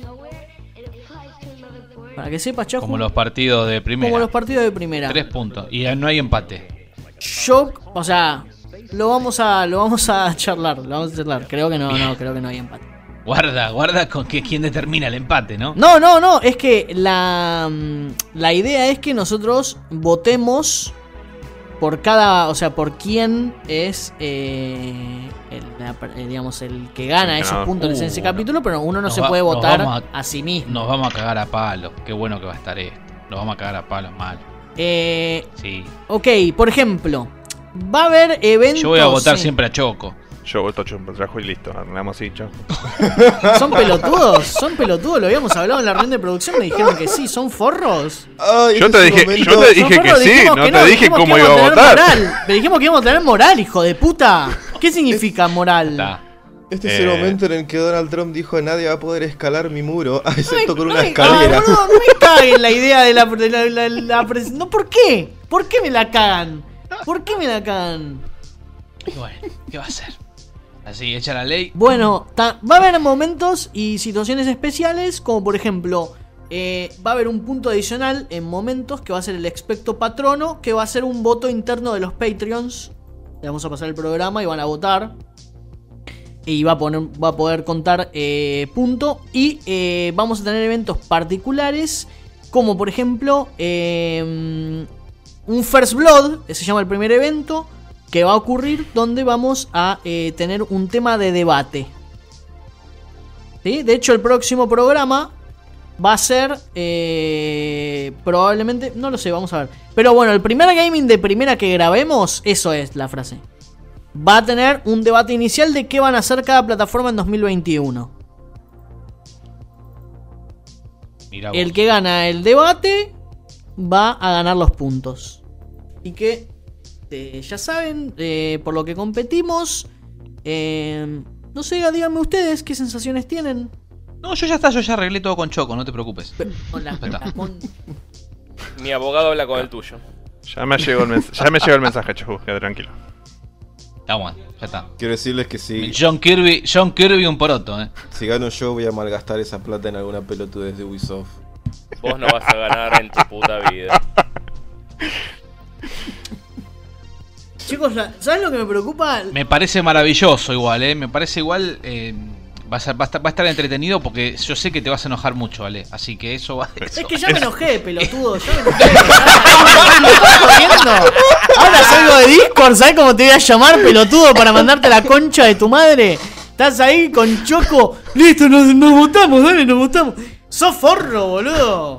Para que sepas, Chajo. Como los partidos de primera. Como los partidos de primera. 3 puntos. Y no hay empate. Yo, o sea, lo vamos a charlar. Creo que no hay empate. Guarda con quién determina el empate, ¿no? No, es que la idea es que nosotros votemos por cada, o sea, por quién es digamos el que gana esos puntos en ese capítulo, pero uno no se puede votar a sí mismo. Nos vamos a cagar a palo. Qué bueno que va a estar esto. Nos vamos a cagar a palo mal. Sí. Ok, por ejemplo, va a haber eventos. Yo voy a votar siempre a Choco. Yo voto Choco, trajo y listo. Arreglamos así, chao. Son pelotudos, lo habíamos hablado en la reunión de producción, me dijeron que sí, son forros. Ay, Yo te dije que sí, no te dije cómo iba a votar. Le dijimos que íbamos a tener moral, hijo de puta. ¿Qué significa moral? Este es el momento en el que Donald Trump dijo: nadie va a poder escalar mi muro, excepto con una No escalera. me caguen la idea de la no, ¿por qué? ¿Por qué me la cagan? ¿Por qué me la cagan? Y bueno, ¿qué va a hacer? Así, echa la ley. Bueno, va a haber momentos y situaciones especiales, como por ejemplo, va a haber un punto adicional en momentos que va a ser el expecto patrono, que va a ser un voto interno de los Patreons. Le vamos a pasar el programa y van a votar. Y va a poder contar punto. Y vamos a tener eventos particulares, como por ejemplo un First Blood, que se llama el primer evento, que va a ocurrir donde vamos a tener un tema de debate. ¿Sí? De hecho, el próximo programa va a ser probablemente, no lo sé, vamos a ver. Pero bueno, el primer gaming de primera que grabemos, eso es la frase. Va a tener un debate inicial de qué van a hacer cada plataforma en 2021. Mirá vos. El que gana el debate va a ganar los puntos. Y que ya saben, por lo que competimos. No sé, díganme ustedes qué sensaciones tienen. No, yo ya arreglé todo con Choco, no te preocupes. Hola, Ya está. Mi abogado habla con el tuyo. Ya me llegó el mensaje, Choco, queda tranquilo. Estamos, ya está. Quiero decirles que si John Kirby un poroto, si gano yo, voy a malgastar esa plata en alguna pelotudez de Ubisoft. Vos no vas a ganar en tu puta vida. Chicos, ¿saben lo que me preocupa? Me parece maravilloso igual, me parece igual. Va a estar entretenido porque yo sé que te vas a enojar mucho, ¿vale? Así que eso va. Es que ya me enojé, pelotudo. Ya me enojé. ¿Me estás jodiendo? Ahora salgo de Discord, ¿sabes cómo te voy a llamar, pelotudo, para mandarte la concha de tu madre? Estás ahí con Choco. Listo, nos votamos, dale, nos votamos. Sos forro, boludo.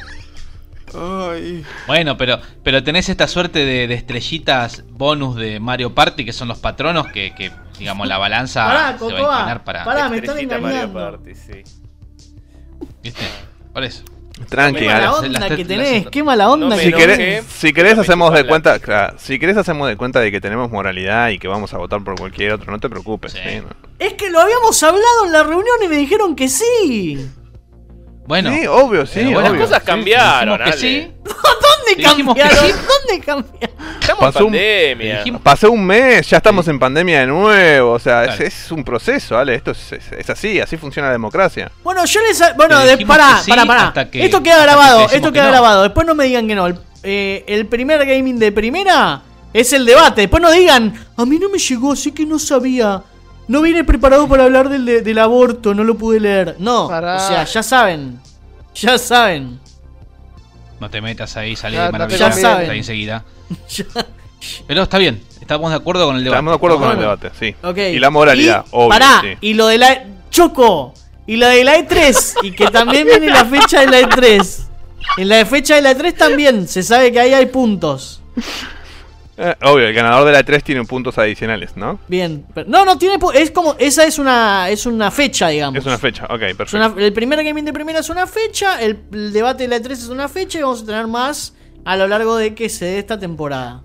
Ay. Bueno, pero tenés esta suerte de estrellitas bonus de Mario Party, que son los patronos que digamos, la balanza Pará, se va a Cocoa. inclinar para. Pará, me están Estrellita Mario engañando. Party, sí. ¿Viste? Por eso. Tranqui, Qué mala Alex. onda las- que las- tenés, qué mala onda No me que Si enojé. tenés. querés No me hacemos de chupa cuenta, la- claro, si querés hacemos de cuenta de que tenemos moralidad y que vamos a votar por cualquier otro, no te preocupes. Sí. ¿sí? No. Es que lo habíamos hablado en la reunión y me dijeron que sí. Bueno, Sí, obvio, sí, bueno, Las obvio. cosas cambiaron, dijimos que Ale. sí. ¿Dónde Dijimos que cambiaron? sí. ¿Dónde cambiaron? Estamos Pasó en un- pandemia. dijimos- Pasó un mes, ya estamos en pandemia de nuevo, o sea, es un proceso, ¿vale? Esto es así funciona la democracia. Bueno, yo les. Bueno, Le dijimos pará, que sí pará. hasta que- Esto queda hasta que grabado, te decimos esto que queda no. grabado. Después no me digan que no. El primer gaming de primera es el debate. Después no digan, a mí no me llegó, así que no sabía. No vine preparado para hablar del aborto, no lo pude leer. No, Pará. o sea, ya saben. Ya saben. No te metas ahí, salí Ya, de no te maravilla. conviene. Está ahí enseguida. Ya- Pero está bien, estamos de acuerdo con el debate. Estamos de acuerdo con el Bueno. debate, sí. Ok. Y la moralidad, Y, obvio. Pará, sí. y lo de la Choco. Y lo de la E3. Y que también viene la fecha de la E3. En la fecha de la E3 también. Se sabe que ahí hay puntos. Obvio, el ganador de la E3 tiene puntos adicionales, ¿no? Bien. No tiene. Es como. Esa es una fecha, digamos. Es una fecha, ok, Es perfecto. el primer gaming de primera es una fecha. El debate de la E3 es una fecha. Y vamos a tener más a lo largo de que se dé esta temporada.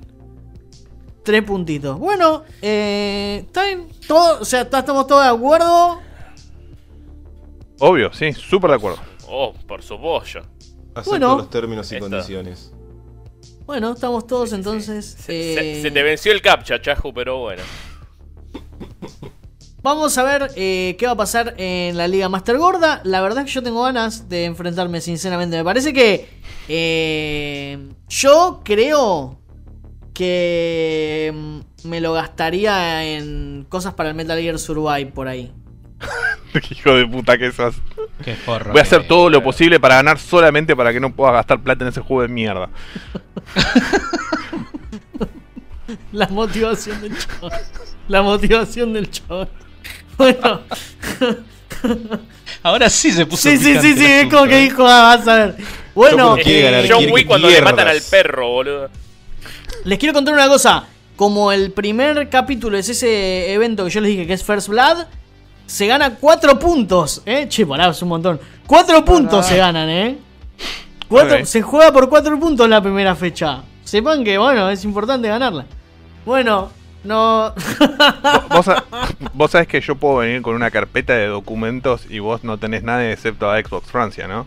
3 puntitos. Bueno, está bien. O sea, estamos todos de acuerdo. Obvio, sí, súper de acuerdo. Oh, por su bollo. Acepto Bueno. los términos y Esto. condiciones. Bueno, estamos todos entonces. Se te venció el captcha, Chahu, pero bueno. Vamos a ver qué va a pasar en la Liga Master Gorda. La verdad es que yo tengo ganas de enfrentarme, sinceramente. Me parece que yo creo que me lo gastaría en cosas para el Metal Gear Survive por ahí. Hijo de puta que sos. Qué forro. Voy a hacer que- todo lo posible para ganar solamente para que no pueda gastar plata en ese juego de mierda. La motivación del chabón. La motivación del chabón. Bueno. Ahora sí se puso Sí, picante el es asunto, como que dijo, vas a ver. Bueno, Yo quiere ganar, John quiere Wick que cuando le matan al pierdas. perro, boludo. les quiero contar una cosa. Como el primer capítulo es ese evento que yo les dije que es First Blood, se gana 4 puntos, Che, pará, es un montón. 4 puntos se ganan, Ok. Se juega por 4 puntos la primera fecha. Sepan que, bueno, es importante ganarla. Bueno, No. Vos sabés que yo puedo venir con una carpeta de documentos y vos no tenés nada excepto a Xbox Francia, ¿no?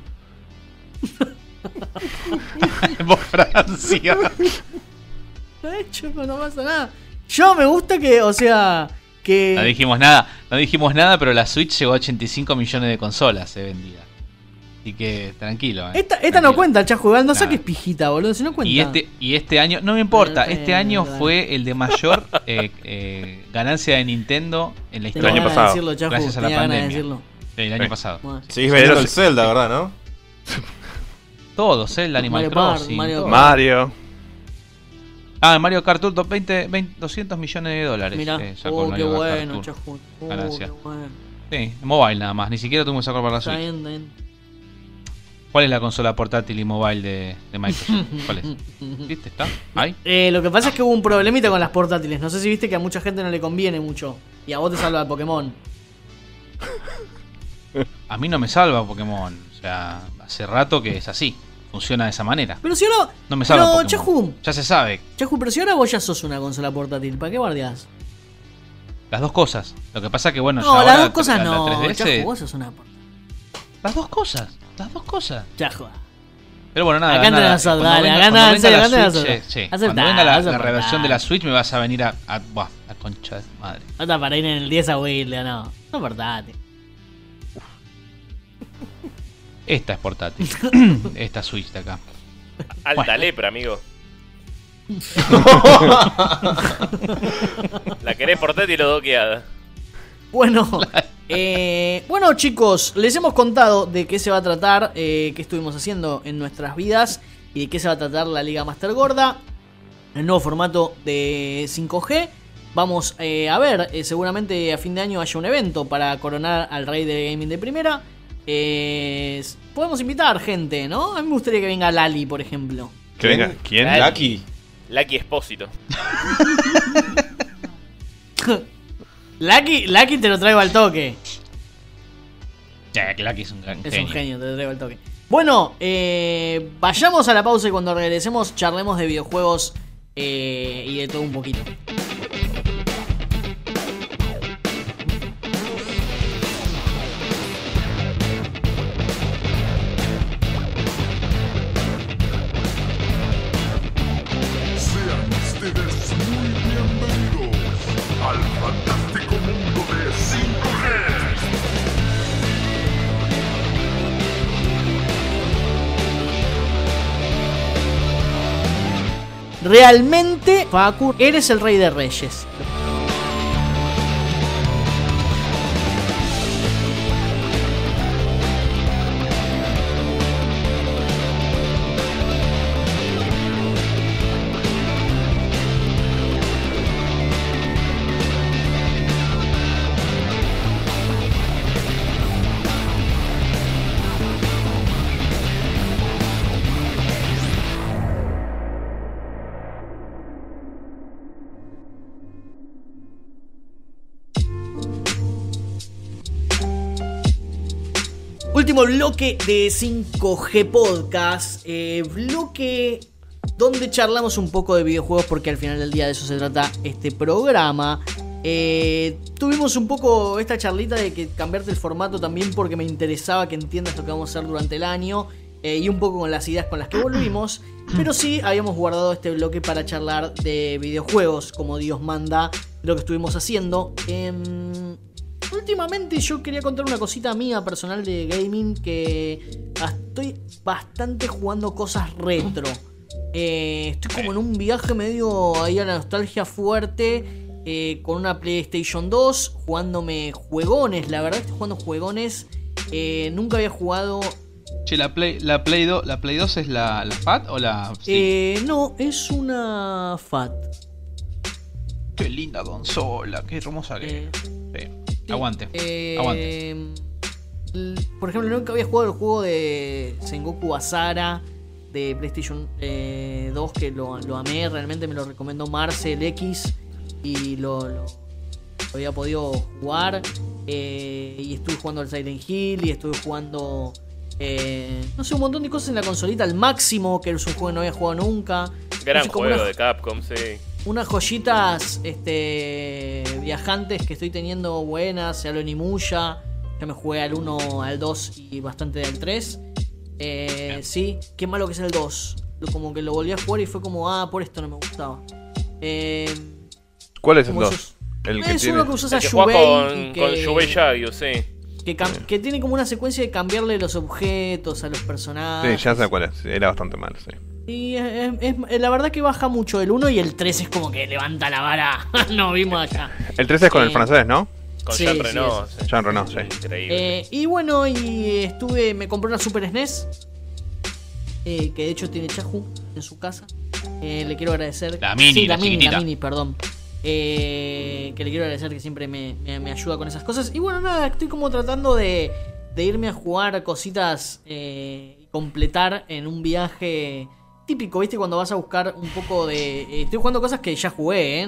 Vos Francia. No pasa nada. Yo me gusta que, o sea, que... No dijimos nada, pero la Switch llegó a 85 millones de consolas vendidas. Así que tranquilo. Esta tranquilo. no cuenta, Chajugal, no Nah. saques pijita, boludo, si no cuenta. Y este año, no me importa, Bueno, este año dale. fue el de mayor ganancia de Nintendo en la Tenía historia. año ganas de pasado. decirlo, Chajú, Gracias a la tenía ganas de pandemia. decirlo. El año Sí. pasado. Bueno. Seguís vendiendo Pero el Zelda, ¿verdad, no? Todos, Zelda, Animal Mario Kart, Crossing. Mario todo. Kart. Mario. Ah, Mario Kart Tour 200 millones de dólares. Mirá, Sacó el qué Mario Kart bueno, Tour. Chajú. Ganancia. Qué bueno. Sí, mobile nada más, ni siquiera tuvimos que sacar para la Está Switch. bien, está bien. ¿Cuál es la consola portátil y mobile de Microsoft? ¿Cuál es? ¿Viste? ¿Está? ¿Ahí? Lo que pasa es que hubo un problemita con las portátiles. No sé si viste que a mucha gente no le conviene mucho. Y a vos te salva el Pokémon. A mí no me salva Pokémon. O sea, hace rato que es así. Funciona de esa manera. Pero si ahora. No me salva Pero, Pokémon. Chajú, Ya se sabe. pero si ahora vos ya sos una consola portátil, ¿para qué guardias? Las dos cosas. Lo que pasa que bueno, No, ya las ahora dos cosas la no. 3DS Chajú, vos sos una. Las dos cosas. Las dos cosas. Chajú. Pero bueno, nada. Acá nada. entre nosotros, Cuando dale, venga- acá cuando no, en serio, venga acá la entre Switch, nosotros. sí. Aceptá, Cuando venga la aceptá. reversión de la Switch me vas a venir a buah, la concha de tu madre. No está para ir en el 10 a Wilde, no. No portátil. Esta es portátil. Esta Switch de acá. Alta Bueno. lepra, amigo. La querés portátil o doqueada. Bueno, bueno chicos, les hemos contado de qué se va a tratar, qué estuvimos haciendo en nuestras vidas y de qué se va a tratar la Liga Master Gorda, el nuevo formato de 5G. Vamos a ver, seguramente a fin de año haya un evento para coronar al rey del gaming de primera. Podemos invitar gente, ¿no? A mí me gustaría que venga Lali, por ejemplo. Que venga. ¿Quién? Dale. Lucky. Lucky Espósito. Lucky te lo traigo al toque. Ya, que Lucky es un gran Es genio. un genio, te lo traigo al toque. Bueno, vayamos a la pausa y cuando regresemos charlemos de videojuegos y de todo un poquito. Sean ustedes muy bienvenidos al fantástico mundo de 5G. Realmente, Facu, eres el rey de reyes. Último bloque de 5G Podcast. Bloque donde charlamos un poco de videojuegos porque al final del día de eso se trata este programa. Tuvimos un poco esta charlita de que cambiarte el formato también porque me interesaba que entiendas lo que vamos a hacer durante el año. Y un poco con las ideas con las que volvimos. Pero sí habíamos guardado este bloque para charlar de videojuegos como Dios manda, lo que estuvimos haciendo. Últimamente yo quería contar una cosita mía personal de gaming, que estoy bastante jugando cosas retro. Estoy como en un viaje medio ahí a la nostalgia fuerte, con una PlayStation 2, jugándome juegones. La verdad estoy jugando juegones. Nunca había jugado... Che, la Play 2 es la FAT o la Stick? No, es una FAT. Qué linda consola, qué hermosa que es. Sí. Sí, Aguante. Por ejemplo, nunca había jugado el juego de Sengoku Asara de PlayStation 2, que lo amé, realmente me lo recomendó Marcel X y lo había podido jugar. Y estuve jugando al Silent Hill y estuve jugando no sé, un montón de cosas en la consolita al máximo, que es un juego que no había jugado nunca. Gran No sé, como juego una- de Capcom, sí. unas joyitas viajantes que estoy teniendo buenas, sea lo Onimusha. Ya me jugué al 1, al 2 y bastante del 3. Sí, qué malo que es el 2. Como que lo volví a jugar y fue como, por esto no me gustaba. ¿Cuál es el como 2? El es tiene... uno que usas a El que juega Yubei. con Yubei Yagyu, sí. Que tiene como una secuencia de cambiarle los objetos a los personajes. Sí, ya sé cuál es. Era bastante malo, sí. Y la verdad que baja mucho. El 1 y el 3 es como que levanta la vara. No vimos acá. El 3 es con el francés, ¿no? Con Sí, Jean sí, Reno. es. Sí. Jean Reno, sí. Increíble. Y bueno, me compré una Super SNES. Que de hecho tiene Chahu en su casa. Le quiero agradecer. La mini, sí, la chiquitita. La mini, perdón. Que le quiero agradecer que siempre me ayuda con esas cosas. Y bueno, nada, estoy como tratando de irme a jugar cositas y completar en un viaje típico, ¿viste? Cuando vas a buscar un poco de... estoy jugando cosas que ya jugué,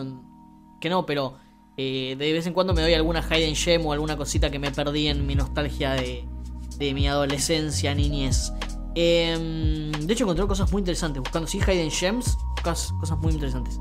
pero de vez en cuando me doy alguna Hidden Gem o alguna cosita que me perdí en mi nostalgia de mi adolescencia, niñez. De hecho encontré cosas muy interesantes buscando Hidden Gems, cosas muy interesantes.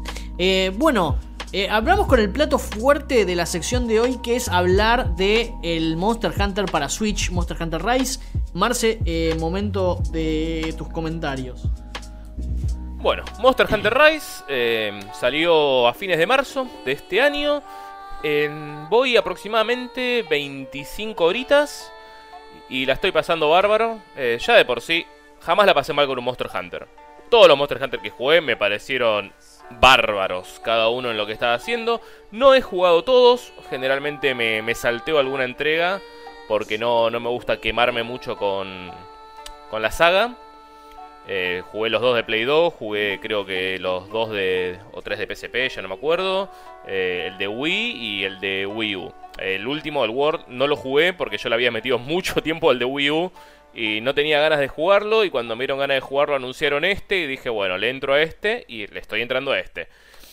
Hablamos con el plato fuerte de la sección de hoy, que es hablar de el Monster Hunter para Switch, Monster Hunter Rise. Marce, momento de tus comentarios. Bueno, Monster Hunter Rise salió a fines de marzo de este año. Voy aproximadamente 25 horitas y la estoy pasando bárbaro. Ya de por sí, jamás la pasé mal con un Monster Hunter. Todos los Monster Hunter que jugué me parecieron bárbaros, cada uno en lo que estaba haciendo. No he jugado todos, generalmente me salteo alguna entrega porque no me gusta quemarme mucho con la saga. Jugué los 2 de Play 2, jugué creo que los 2 o 3 de PSP, ya no me acuerdo. El de Wii y el de Wii U. El último, el World, no lo jugué porque yo le había metido mucho tiempo al de Wii U y no tenía ganas de jugarlo. Y cuando me dieron ganas de jugarlo anunciaron este y dije, bueno, le entro a este y le estoy entrando a este.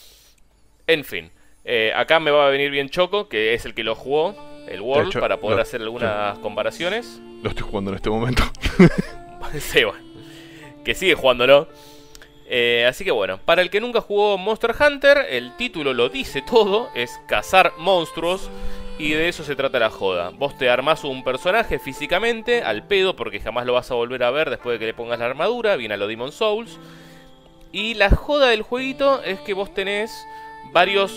En fin, acá me va a venir bien Choco, que es el que lo jugó, el World, hecho, para poder hacer algunas comparaciones. Lo estoy jugando en este momento. Sí, bueno, que sigue jugándolo. Así que bueno, para el que nunca jugó Monster Hunter, el título lo dice todo, es cazar monstruos. Y de eso se trata la joda. Vos te armás un personaje físicamente, al pedo, porque jamás lo vas a volver a ver después de que le pongas la armadura, viene a lo Demon's Souls. Y la joda del jueguito es que vos tenés varias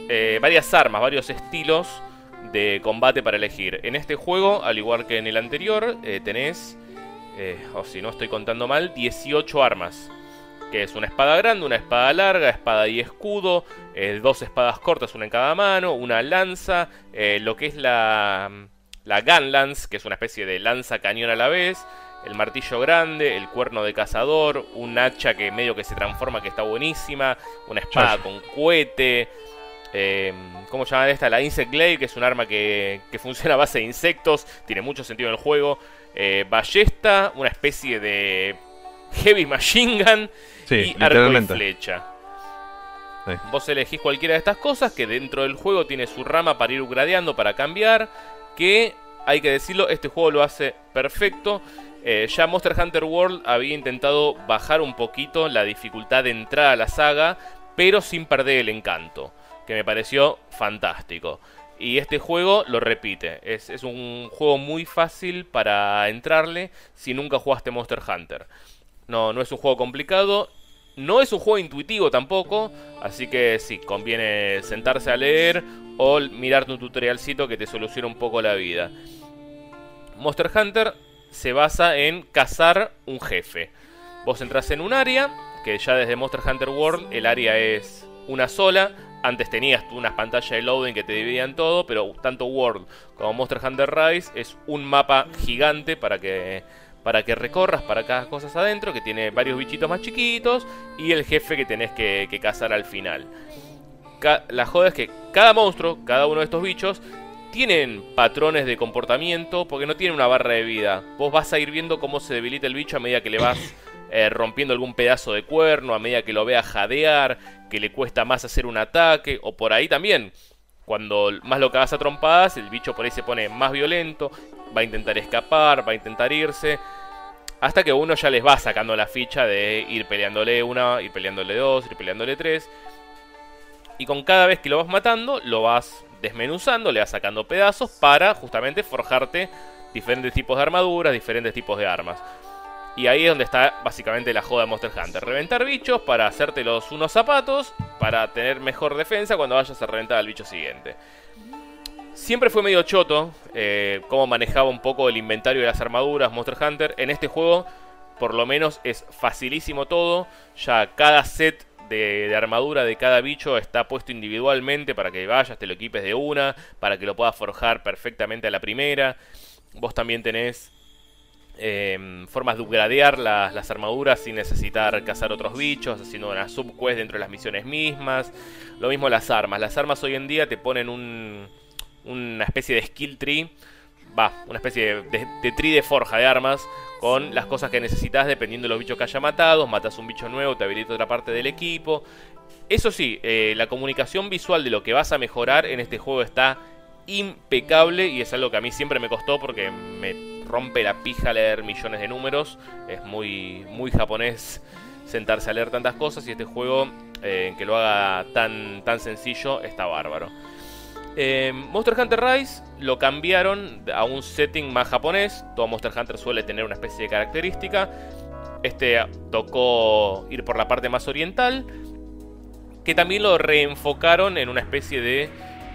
armas, varios estilos de combate para elegir. En este juego, al igual que en el anterior, tenés, si no estoy contando mal, 18 armas. Que es una espada grande, una espada larga, espada y escudo, 2 espadas cortas, una en cada mano, una lanza, lo que es la Gun Lance, que es una especie de lanza cañón a la vez, el martillo grande, el cuerno de cazador, un hacha que medio que se transforma, que está buenísima, una espada con cohete, ¿cómo se llama esta? La Insect Glaive, que es un arma que funciona a base de insectos, tiene mucho sentido en el juego, ballesta, una especie de Heavy Machine Gun. Sí, y arco y flecha. Sí. Vos elegís cualquiera de estas cosas, que dentro del juego tiene su rama para ir upgradeando, para cambiar. Que, hay que decirlo, este juego lo hace perfecto. Ya Monster Hunter World había intentado bajar un poquito la dificultad de entrada a la saga, pero sin perder el encanto, que me pareció fantástico. Y este juego lo repite. Es un juego muy fácil para entrarle si nunca jugaste Monster Hunter. No es un juego complicado. No es un juego intuitivo tampoco, así que sí, conviene sentarse a leer o mirarte un tutorialcito que te solucione un poco la vida. Monster Hunter se basa en cazar un jefe. Vos entras en un área, que ya desde Monster Hunter World el área es una sola. Antes tenías tú unas pantallas de loading que te dividían todo, pero tanto World como Monster Hunter Rise es un mapa gigante para que recorras para cada cosa adentro, que tiene varios bichitos más chiquitos y el jefe que tenés que cazar al final. La joda es que cada monstruo, cada uno de estos bichos, tienen patrones de comportamiento porque no tienen una barra de vida. Vos vas a ir viendo cómo se debilita el bicho a medida que le vas rompiendo algún pedazo de cuerno, a medida que lo veas jadear, que le cuesta más hacer un ataque, o por ahí también, cuando más lo cagas a trompadas, el bicho por ahí se pone más violento, va a intentar escapar, va a intentar irse, hasta que uno ya les va sacando la ficha de ir peleándole una, ir peleándole dos, ir peleándole tres. Y con cada vez que lo vas matando, lo vas desmenuzando, le vas sacando pedazos para justamente forjarte diferentes tipos de armaduras, diferentes tipos de armas. Y ahí es donde está básicamente la joda de Monster Hunter. Reventar bichos para hacerte unos zapatos, para tener mejor defensa cuando vayas a reventar al bicho siguiente. Siempre fue medio choto cómo manejaba un poco el inventario de las armaduras Monster Hunter. En este juego, por lo menos, es facilísimo todo. Ya cada set de armadura de cada bicho está puesto individualmente para que vayas, te lo equipes de una, para que lo puedas forjar perfectamente a la primera. Vos también tenés formas de upgradear las armaduras sin necesitar cazar otros bichos, haciendo una subquest dentro de las misiones mismas. Lo mismo las armas. Las armas hoy en día te ponen una especie de skill tree, una especie de tree de forja de armas, con las cosas que necesitas dependiendo de los bichos que haya matado. Matas un bicho nuevo, te habilita otra parte del equipo. Eso sí, la comunicación visual de lo que vas a mejorar en este juego está impecable, y es algo que a mí siempre me costó porque me rompe la pija leer millones de números. Es muy, muy japonés sentarse a leer tantas cosas, y este juego, que lo haga tan sencillo, está bárbaro. Monster Hunter Rise lo cambiaron a un setting más japonés. Todo Monster Hunter suele tener una especie de característica. Este tocó ir por la parte más oriental, que también lo reenfocaron en una especie de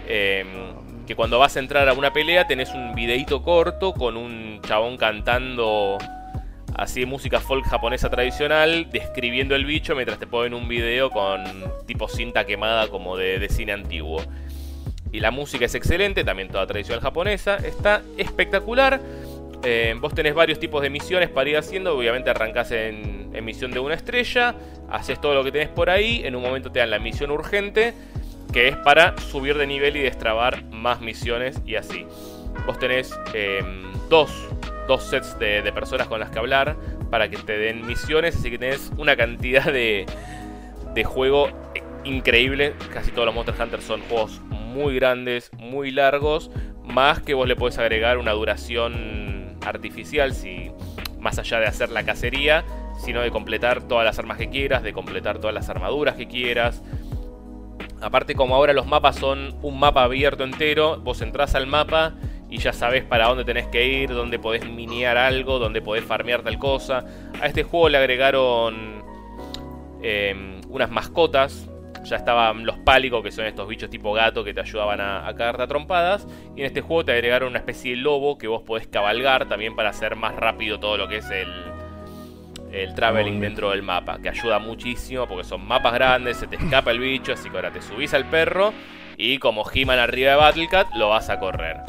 que cuando vas a entrar a una pelea tenés un videíto corto con un chabón cantando así música folk japonesa tradicional, describiendo el bicho, mientras te ponen un video con tipo cinta quemada como de cine antiguo. Y la música es excelente, también toda tradicional japonesa, está espectacular. Vos tenés varios tipos de misiones para ir haciendo. Obviamente arrancás en misión de 1 estrella, haces todo lo que tenés por ahí. En un momento te dan la misión urgente, que es para subir de nivel y destrabar más misiones, y así. Vos tenés dos sets de personas con las que hablar para que te den misiones, así que tenés una cantidad de juego increíble. Casi todos los Monster Hunter son juegos muy grandes, muy largos, más que vos le podés agregar una duración artificial, si más allá de hacer la cacería, sino de completar todas las armas que quieras, de completar todas las armaduras que quieras. Aparte, como ahora los mapas son un mapa abierto entero, vos entrás al mapa y ya sabés para dónde tenés que ir, dónde podés miniar algo, dónde podés farmear tal cosa. A este juego le agregaron unas mascotas. Ya estaban los pálicos, que son estos bichos tipo gato que te ayudaban a cagarte a trompadas. Y en este juego te agregaron una especie de lobo que vos podés cabalgar también para hacer más rápido todo lo que es el traveling dentro del mapa, que ayuda muchísimo porque son mapas grandes, se te escapa el bicho, así que ahora te subís al perro y como He-Man arriba de Battlecat lo vas a correr.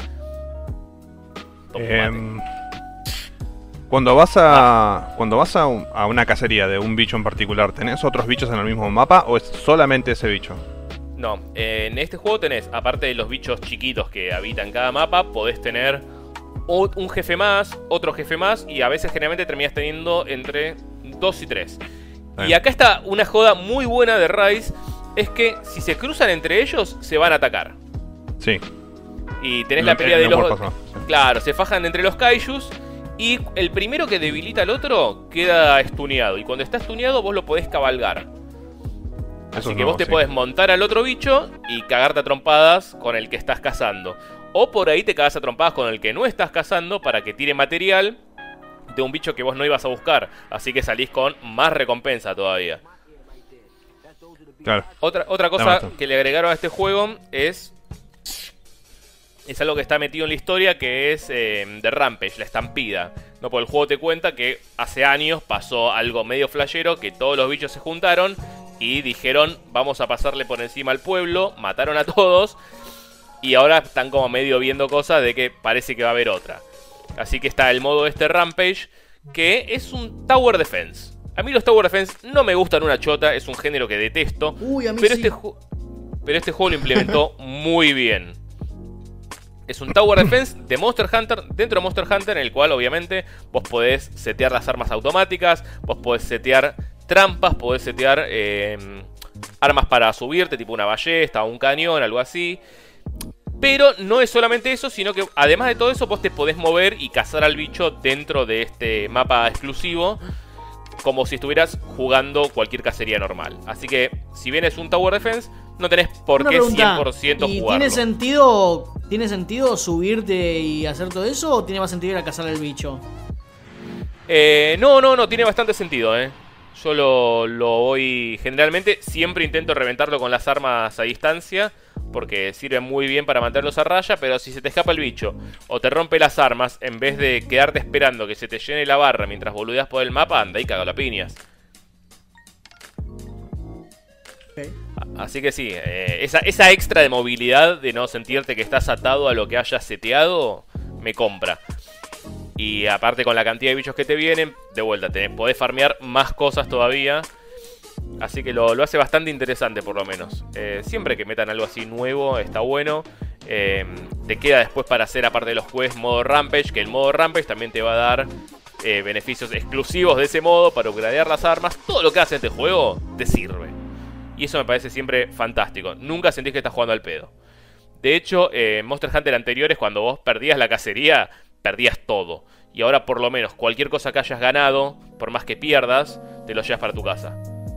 Cuando vas a una cacería de un bicho en particular, ¿tenés otros bichos en el mismo mapa o es solamente ese bicho? No, en este juego tenés, aparte de los bichos chiquitos que habitan cada mapa, podés tener un jefe más, otro jefe más, y a veces generalmente terminás teniendo entre 2 y 3. Y acá está una joda muy buena de Rise, es que si se cruzan entre ellos, se van a atacar. Sí. Y tenés la pelea de los... Claro, se fajan entre los kaijus, y el primero que debilita al otro queda stuneado, y cuando está stuneado vos lo podés cabalgar. Así que vos te podés montar al otro bicho y cagarte a trompadas con el que estás cazando. O por ahí te cagas a trompadas con el que no estás cazando para que tire material de un bicho que vos no ibas a buscar. Así que salís con más recompensa todavía. Claro. Otra cosa que le agregaron a este juego es algo que está metido en la historia, que es The Rampage, la estampida. No, porque el juego te cuenta que hace años pasó algo medio flashero, que todos los bichos se juntaron y dijeron, vamos a pasarle por encima al pueblo, mataron a todos, y ahora están como medio viendo cosas de que parece que va a haber otra. Así que está el modo Rampage, que es un Tower Defense. A mí los Tower Defense no me gustan una chota, es un género que detesto. Uy, a mí pero, sí. Pero este juego lo implementó muy bien. Es un Tower Defense de Monster Hunter, dentro de Monster Hunter, en el cual obviamente vos podés setear las armas automáticas, vos podés setear trampas, podés setear armas para subirte, tipo una ballesta o un cañón, algo así. Pero no es solamente eso, sino que además de todo eso vos te podés mover y cazar al bicho dentro de este mapa exclusivo, como si estuvieras jugando cualquier cacería normal. Así que si bien es un Tower Defense, no tenés por Una qué pregunta, 100% ¿y jugarlo. tiene sentido subirte y hacer todo eso o tiene más sentido ir a cazar al bicho? No, tiene bastante sentido, Yo lo voy... Generalmente siempre intento reventarlo con las armas a distancia, porque sirven muy bien para mantenerlos a raya, pero si se te escapa el bicho o te rompe las armas, en vez de quedarte esperando que se te llene la barra mientras boludeas por el mapa, anda y caga la piñas. Okay. Así que sí, esa extra de movilidad, de no sentirte que estás atado a lo que hayas seteado, me compra. Y aparte con la cantidad de bichos que te vienen, de vuelta, podés farmear más cosas todavía. Así que lo hace bastante interesante por lo menos. Siempre que metan algo así nuevo está bueno. Te queda después para hacer, aparte de los quests, modo Rampage. Que el modo Rampage también te va a dar beneficios exclusivos de ese modo para upgradear las armas. Todo lo que hace este juego te sirve. Y eso me parece siempre fantástico. Nunca sentís que estás jugando al pedo. De hecho, Monster Hunter anteriores, cuando vos perdías la cacería, perdías todo. Y ahora por lo menos cualquier cosa que hayas ganado, por más que pierdas, te lo llevas para tu casa.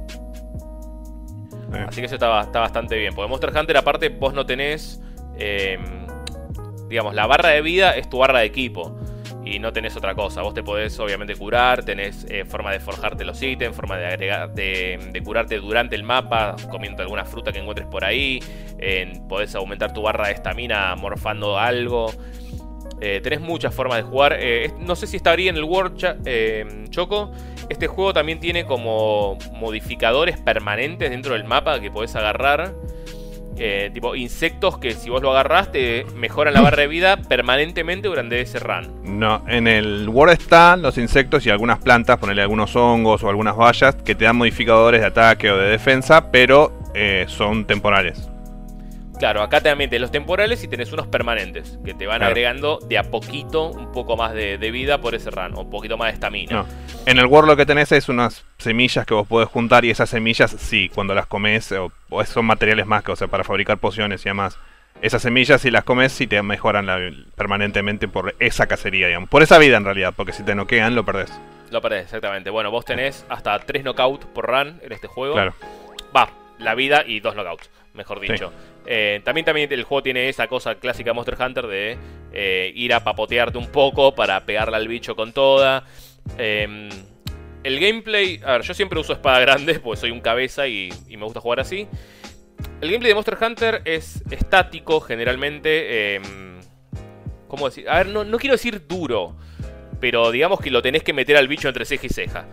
Así que eso está bastante bien. Porque Monster Hunter, aparte, vos no tenés... digamos, la barra de vida es tu barra de equipo. Y no tenés otra cosa. Vos te podés obviamente curar. Tenés forma de forjarte los ítems. Forma de agregar, de curarte durante el mapa, comiendo alguna fruta que encuentres por ahí. Podés aumentar tu barra de estamina morfando algo. Tenés muchas formas de jugar. No sé si estaría en el World Choco. Este juego también tiene como modificadores permanentes dentro del mapa que podés agarrar. Tipo insectos que si vos lo agarrás te mejoran la barra de vida permanentemente durante ese run. No, en el World están los insectos y algunas plantas, ponerle algunos hongos o algunas bayas que te dan modificadores de ataque o de defensa, pero son temporales. Claro, acá también tenés los temporales y tenés unos permanentes que te van agregando de a poquito un poco más de vida por ese run, o un poquito más de estamina. No. En el World lo que tenés es unas semillas que vos podés juntar y esas semillas, sí, cuando las comes, o son materiales más que, o sea, para fabricar pociones y demás. Esas semillas, si las comes, sí te mejoran permanentemente por esa cacería, digamos. Por esa vida, en realidad, porque si te noquean, lo perdés. Lo perdés, exactamente. Bueno, vos tenés hasta 3 knockouts por run en este juego. Claro. Va, la vida y 2 knockouts, mejor dicho. Sí. También el juego tiene esa cosa clásica Monster Hunter de ir a papotearte un poco para pegarle al bicho con toda. El gameplay... A ver, yo siempre uso espada grande porque soy un cabeza y me gusta jugar así. El gameplay de Monster Hunter es estático generalmente. ¿Cómo decir? A ver, no quiero decir duro, pero digamos que lo tenés que meter al bicho entre ceja y ceja.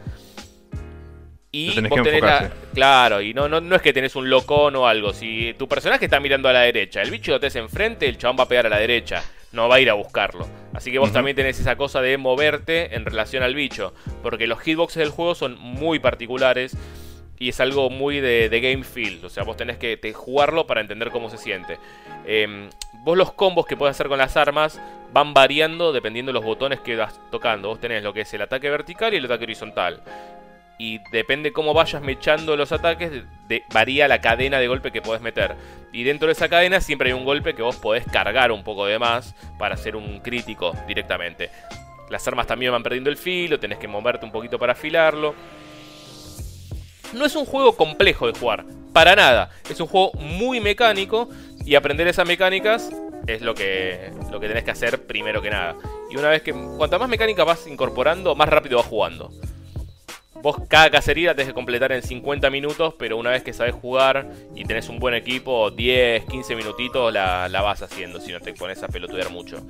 Y vos tenés claro, y no es que tenés un locón o algo. Si tu personaje está mirando a la derecha, el bicho lo tenés enfrente, el chabón va a pegar a la derecha, no va a ir a buscarlo. Así que vos también tenés esa cosa de moverte en relación al bicho, porque los hitboxes del juego son muy particulares y es algo muy de game feel. O sea, vos tenés que jugarlo para entender cómo se siente. Vos los combos que podés hacer con las armas van variando dependiendo de los botones que vas tocando. Vos tenés lo que es el ataque vertical y el ataque horizontal. Y depende cómo vayas mechando los ataques, varía la cadena de golpe que podés meter. Y dentro de esa cadena siempre hay un golpe que vos podés cargar un poco de más para hacer un crítico directamente. Las armas también van perdiendo el filo, tenés que moverte un poquito para afilarlo. No es un juego complejo de jugar, para nada. Es un juego muy mecánico y aprender esas mecánicas es lo que tenés que hacer primero que nada. Y una vez que, cuanta más mecánica vas incorporando, más rápido vas jugando. Vos cada cacería la tenés que completar en 50 minutos, pero una vez que sabés jugar y tenés un buen equipo, 10, 15 minutitos la vas haciendo, si no te pones a pelotudear mucho.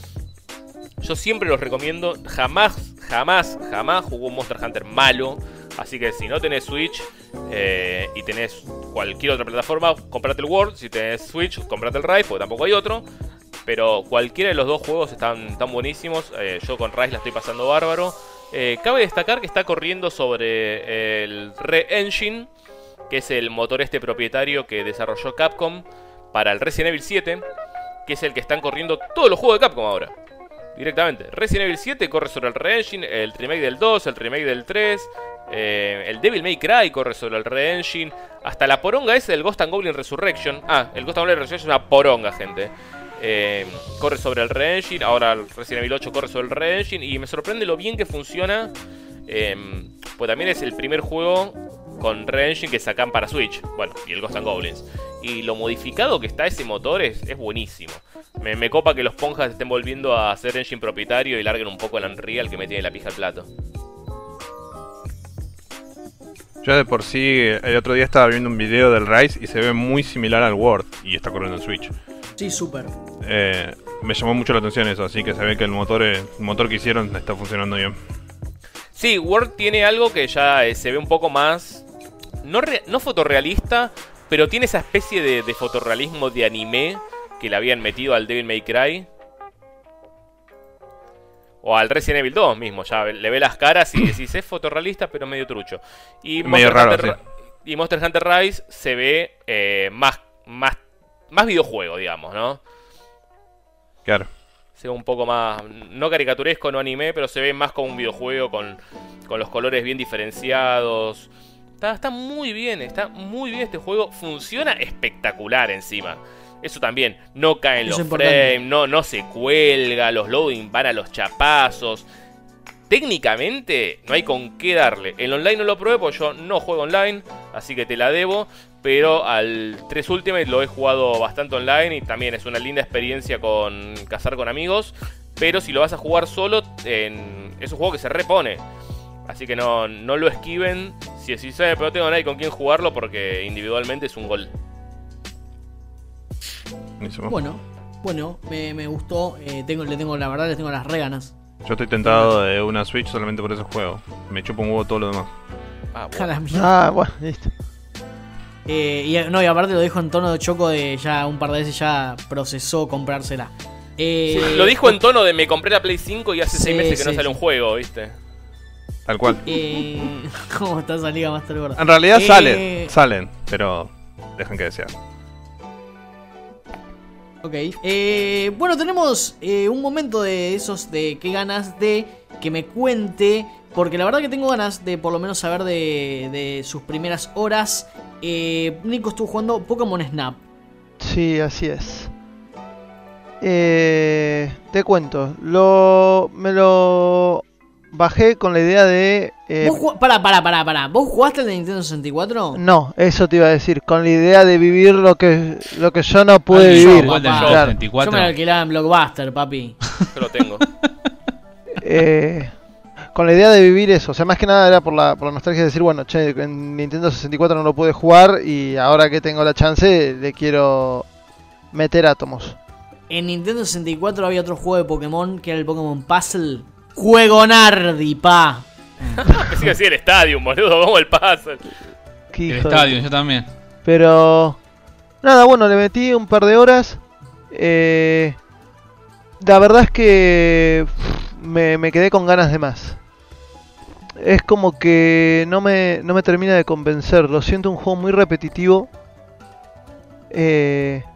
Yo siempre los recomiendo, jamás jugó un Monster Hunter malo. Así que si no tenés Switch y tenés cualquier otra plataforma, comprate el World. Si tenés Switch, comprate el Rise, porque tampoco hay otro. Pero cualquiera de los dos juegos están buenísimos. Yo con Rise la estoy pasando bárbaro. Cabe destacar que está corriendo sobre el Re-Engine, que es el motor propietario que desarrolló Capcom para el Resident Evil 7, que es el que están corriendo todos los juegos de Capcom ahora. Directamente. Resident Evil 7 corre sobre el Re-Engine, el remake del 2, el remake del 3, el Devil May Cry corre sobre el Re-Engine, hasta la poronga ese del Ghost and Goblin Resurrection. El Ghost and Goblin Resurrection es una poronga, gente. Corre sobre el Re-Engine. Ahora el Resident Evil 8 corre sobre el Re-Engine. Y me sorprende lo bien que funciona, pues también es el primer juego con Re-Engine que sacan para Switch. Bueno, y el Ghost and Goblins. y lo modificado que está ese motor es buenísimo. Me copa que los ponjas estén volviendo a hacer engine propietario y larguen un poco el Unreal que me tiene la pija al plato. Yo de por sí, el otro día estaba viendo un video del Rise y se ve muy similar al Word y está corriendo en Switch. Sí, súper. Me llamó mucho la atención eso, así que se ve que el motor que hicieron está funcionando bien. Sí, Word tiene algo que ya se ve un poco más... No fotorrealista, pero tiene esa especie de fotorrealismo de anime que le habían metido al Devil May Cry. O al Resident Evil 2 mismo, ya le ve las caras y decís, es fotorrealista pero medio trucho. Y medio raro, sí. Y Monster Hunter Rise se ve más videojuego, digamos, ¿no? Claro. Se ve un poco más, no caricaturesco, no anime, pero se ve más como un videojuego con los colores bien diferenciados. Está muy bien este juego. Funciona espectacular encima. Eso también, no caen los frames, no se cuelga, los loading van a los chapazos. Técnicamente no hay con qué darle. El online no lo probé porque yo no juego online, así que te la debo. Pero al 3 Ultimate lo he jugado bastante online y también es una linda experiencia con cazar con amigos. Pero si lo vas a jugar solo, es un juego que se repone. Así que no lo esquiven. Si decís, pero no tengo nadie con quien jugarlo porque individualmente es un gol. Bueno, me gustó. Le tengo las re ganas. Yo estoy tentado de una Switch solamente por ese juego. Me chupa un huevo todo lo demás. Bueno, listo. Y aparte lo dijo en tono de choco de ya un par de veces ya procesó comprársela. Sí, lo dijo en tono de me compré la Play 5 y hace 6 meses que no sale un juego, ¿viste? Tal cual. ¿Cómo está esa Liga Master Gorda? En realidad salen, pero dejan que desear. Ok. Bueno, tenemos un momento de esos de qué ganas de que me cuente. Porque la verdad que tengo ganas de por lo menos saber de sus primeras horas. Nico estuvo jugando Pokémon Snap. Sí, así es. Te cuento. Me lo bajé con la idea de... Pará. ¿Vos jugaste el de Nintendo 64? No, eso te iba a decir. Con la idea de vivir lo que yo no pude vivir. Yo me lo alquilaba en Blockbuster, papi. Yo lo tengo. Con la idea de vivir eso. O sea, más que nada era por la nostalgia de decir, bueno, che, en Nintendo 64 no lo pude jugar y ahora que tengo la chance le quiero meter átomos. En Nintendo 64 había otro juego de Pokémon que era el Pokémon Puzzle. Juego Nardi, pa. Pensé que decía el Stadium, boludo, como el Puzzle. El Stadium, yo también. Pero... nada, bueno, le metí un par de horas. La verdad es que me quedé con ganas de más. Es como que no me termina de convencer. Lo siento un juego muy repetitivo. Es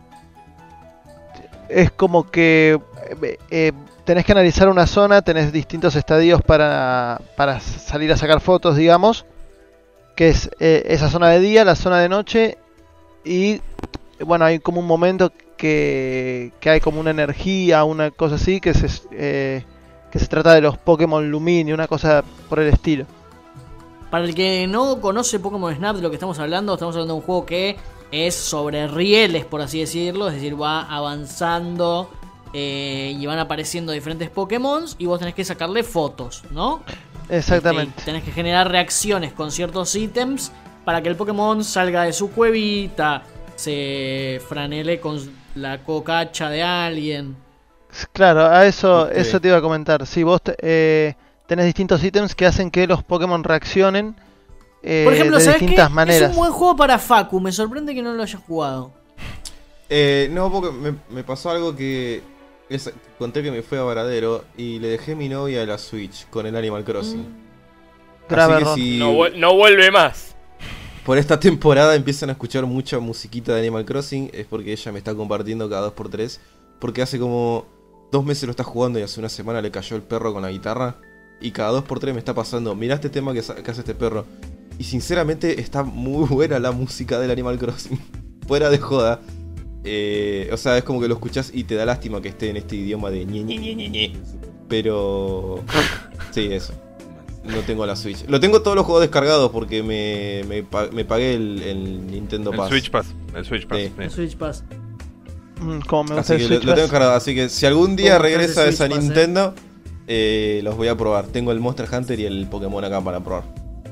como que tenés que analizar una zona, tenés distintos estadios para salir a sacar fotos, digamos. Que es esa zona de día, la zona de noche. Y bueno, hay como un momento que hay como una energía, una cosa así, que se trata de los Pokémon Lumini, una cosa por el estilo. Para el que no conoce Pokémon Snap, de lo que estamos hablando de un juego que es sobre rieles, por así decirlo. Es decir, va avanzando y van apareciendo diferentes Pokémon y vos tenés que sacarle fotos, ¿no? Exactamente. Tenés que generar reacciones con ciertos ítems para que el Pokémon salga de su cuevita, se franele con la cocacha de alguien. Claro, a eso te iba a comentar. Si vos tenés distintos ítems que hacen que los Pokémon reaccionen por ejemplo, de ¿sabes distintas qué? maneras. Es un buen juego para Facu, me sorprende que no lo hayas jugado. No, porque me pasó algo que... conté que me fui a Varadero y le dejé mi novia a la Switch con el Animal Crossing. Grave Así error. que si No vuelve más. por esta temporada empiezan a escuchar mucha musiquita de Animal Crossing, es porque ella me está compartiendo cada 2x3. Porque hace como 2 meses lo está jugando y hace una semana le cayó el perro con la guitarra. Y cada 2x3 me está pasando, mirá este tema que hace este perro. Y sinceramente está muy buena la música del Animal Crossing. Fuera de joda. O sea, es como que lo escuchás y te da lástima que esté en este idioma de ñe. Pero... sí, eso. no tengo la Switch. Lo tengo todos los juegos descargados porque me pagué el Nintendo Pass. El Switch Pass. Sí. El Switch Pass. Como me gusta Así el que Switch lo tengo Pass. descargado. Así que si algún día ¿Cómo regresa estás esa el Switch Pass, Nintendo, los voy a probar. Tengo el Monster Hunter y el Pokémon acá para probar.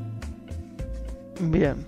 Bien.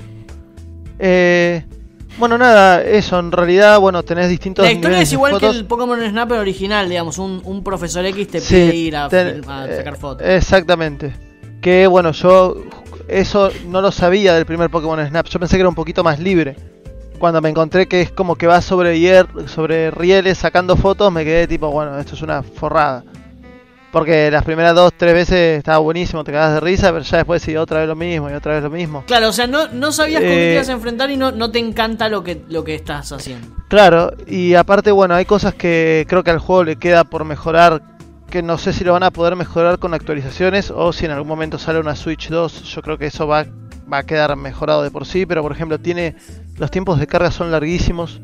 Bueno, nada, eso. En realidad, bueno, tenés distintos La historia niveles es de igual que fotos. el Pokémon Snap original, digamos. Un profesor X te Sí, pide ir a ten- sacar fotos. Exactamente. Que bueno, yo eso no lo sabía del primer Pokémon Snap. Yo pensé que era un poquito más libre. Cuando me encontré que es como que va sobre rieles sacando fotos, me quedé tipo, bueno, esto es una forrada. Porque las primeras 2-3 veces estaba buenísimo, te cagabas de risa, pero ya después sí, otra vez lo mismo y otra vez lo mismo. Claro, o sea, no sabías con qué te ibas a enfrentar y no te encanta lo que estás haciendo. Claro, y aparte, bueno, hay cosas que creo que al juego le queda por mejorar, que no sé si lo van a poder mejorar con actualizaciones o si en algún momento sale una Switch 2, yo creo que eso va a quedar mejorado de por sí, pero por ejemplo los tiempos de carga son larguísimos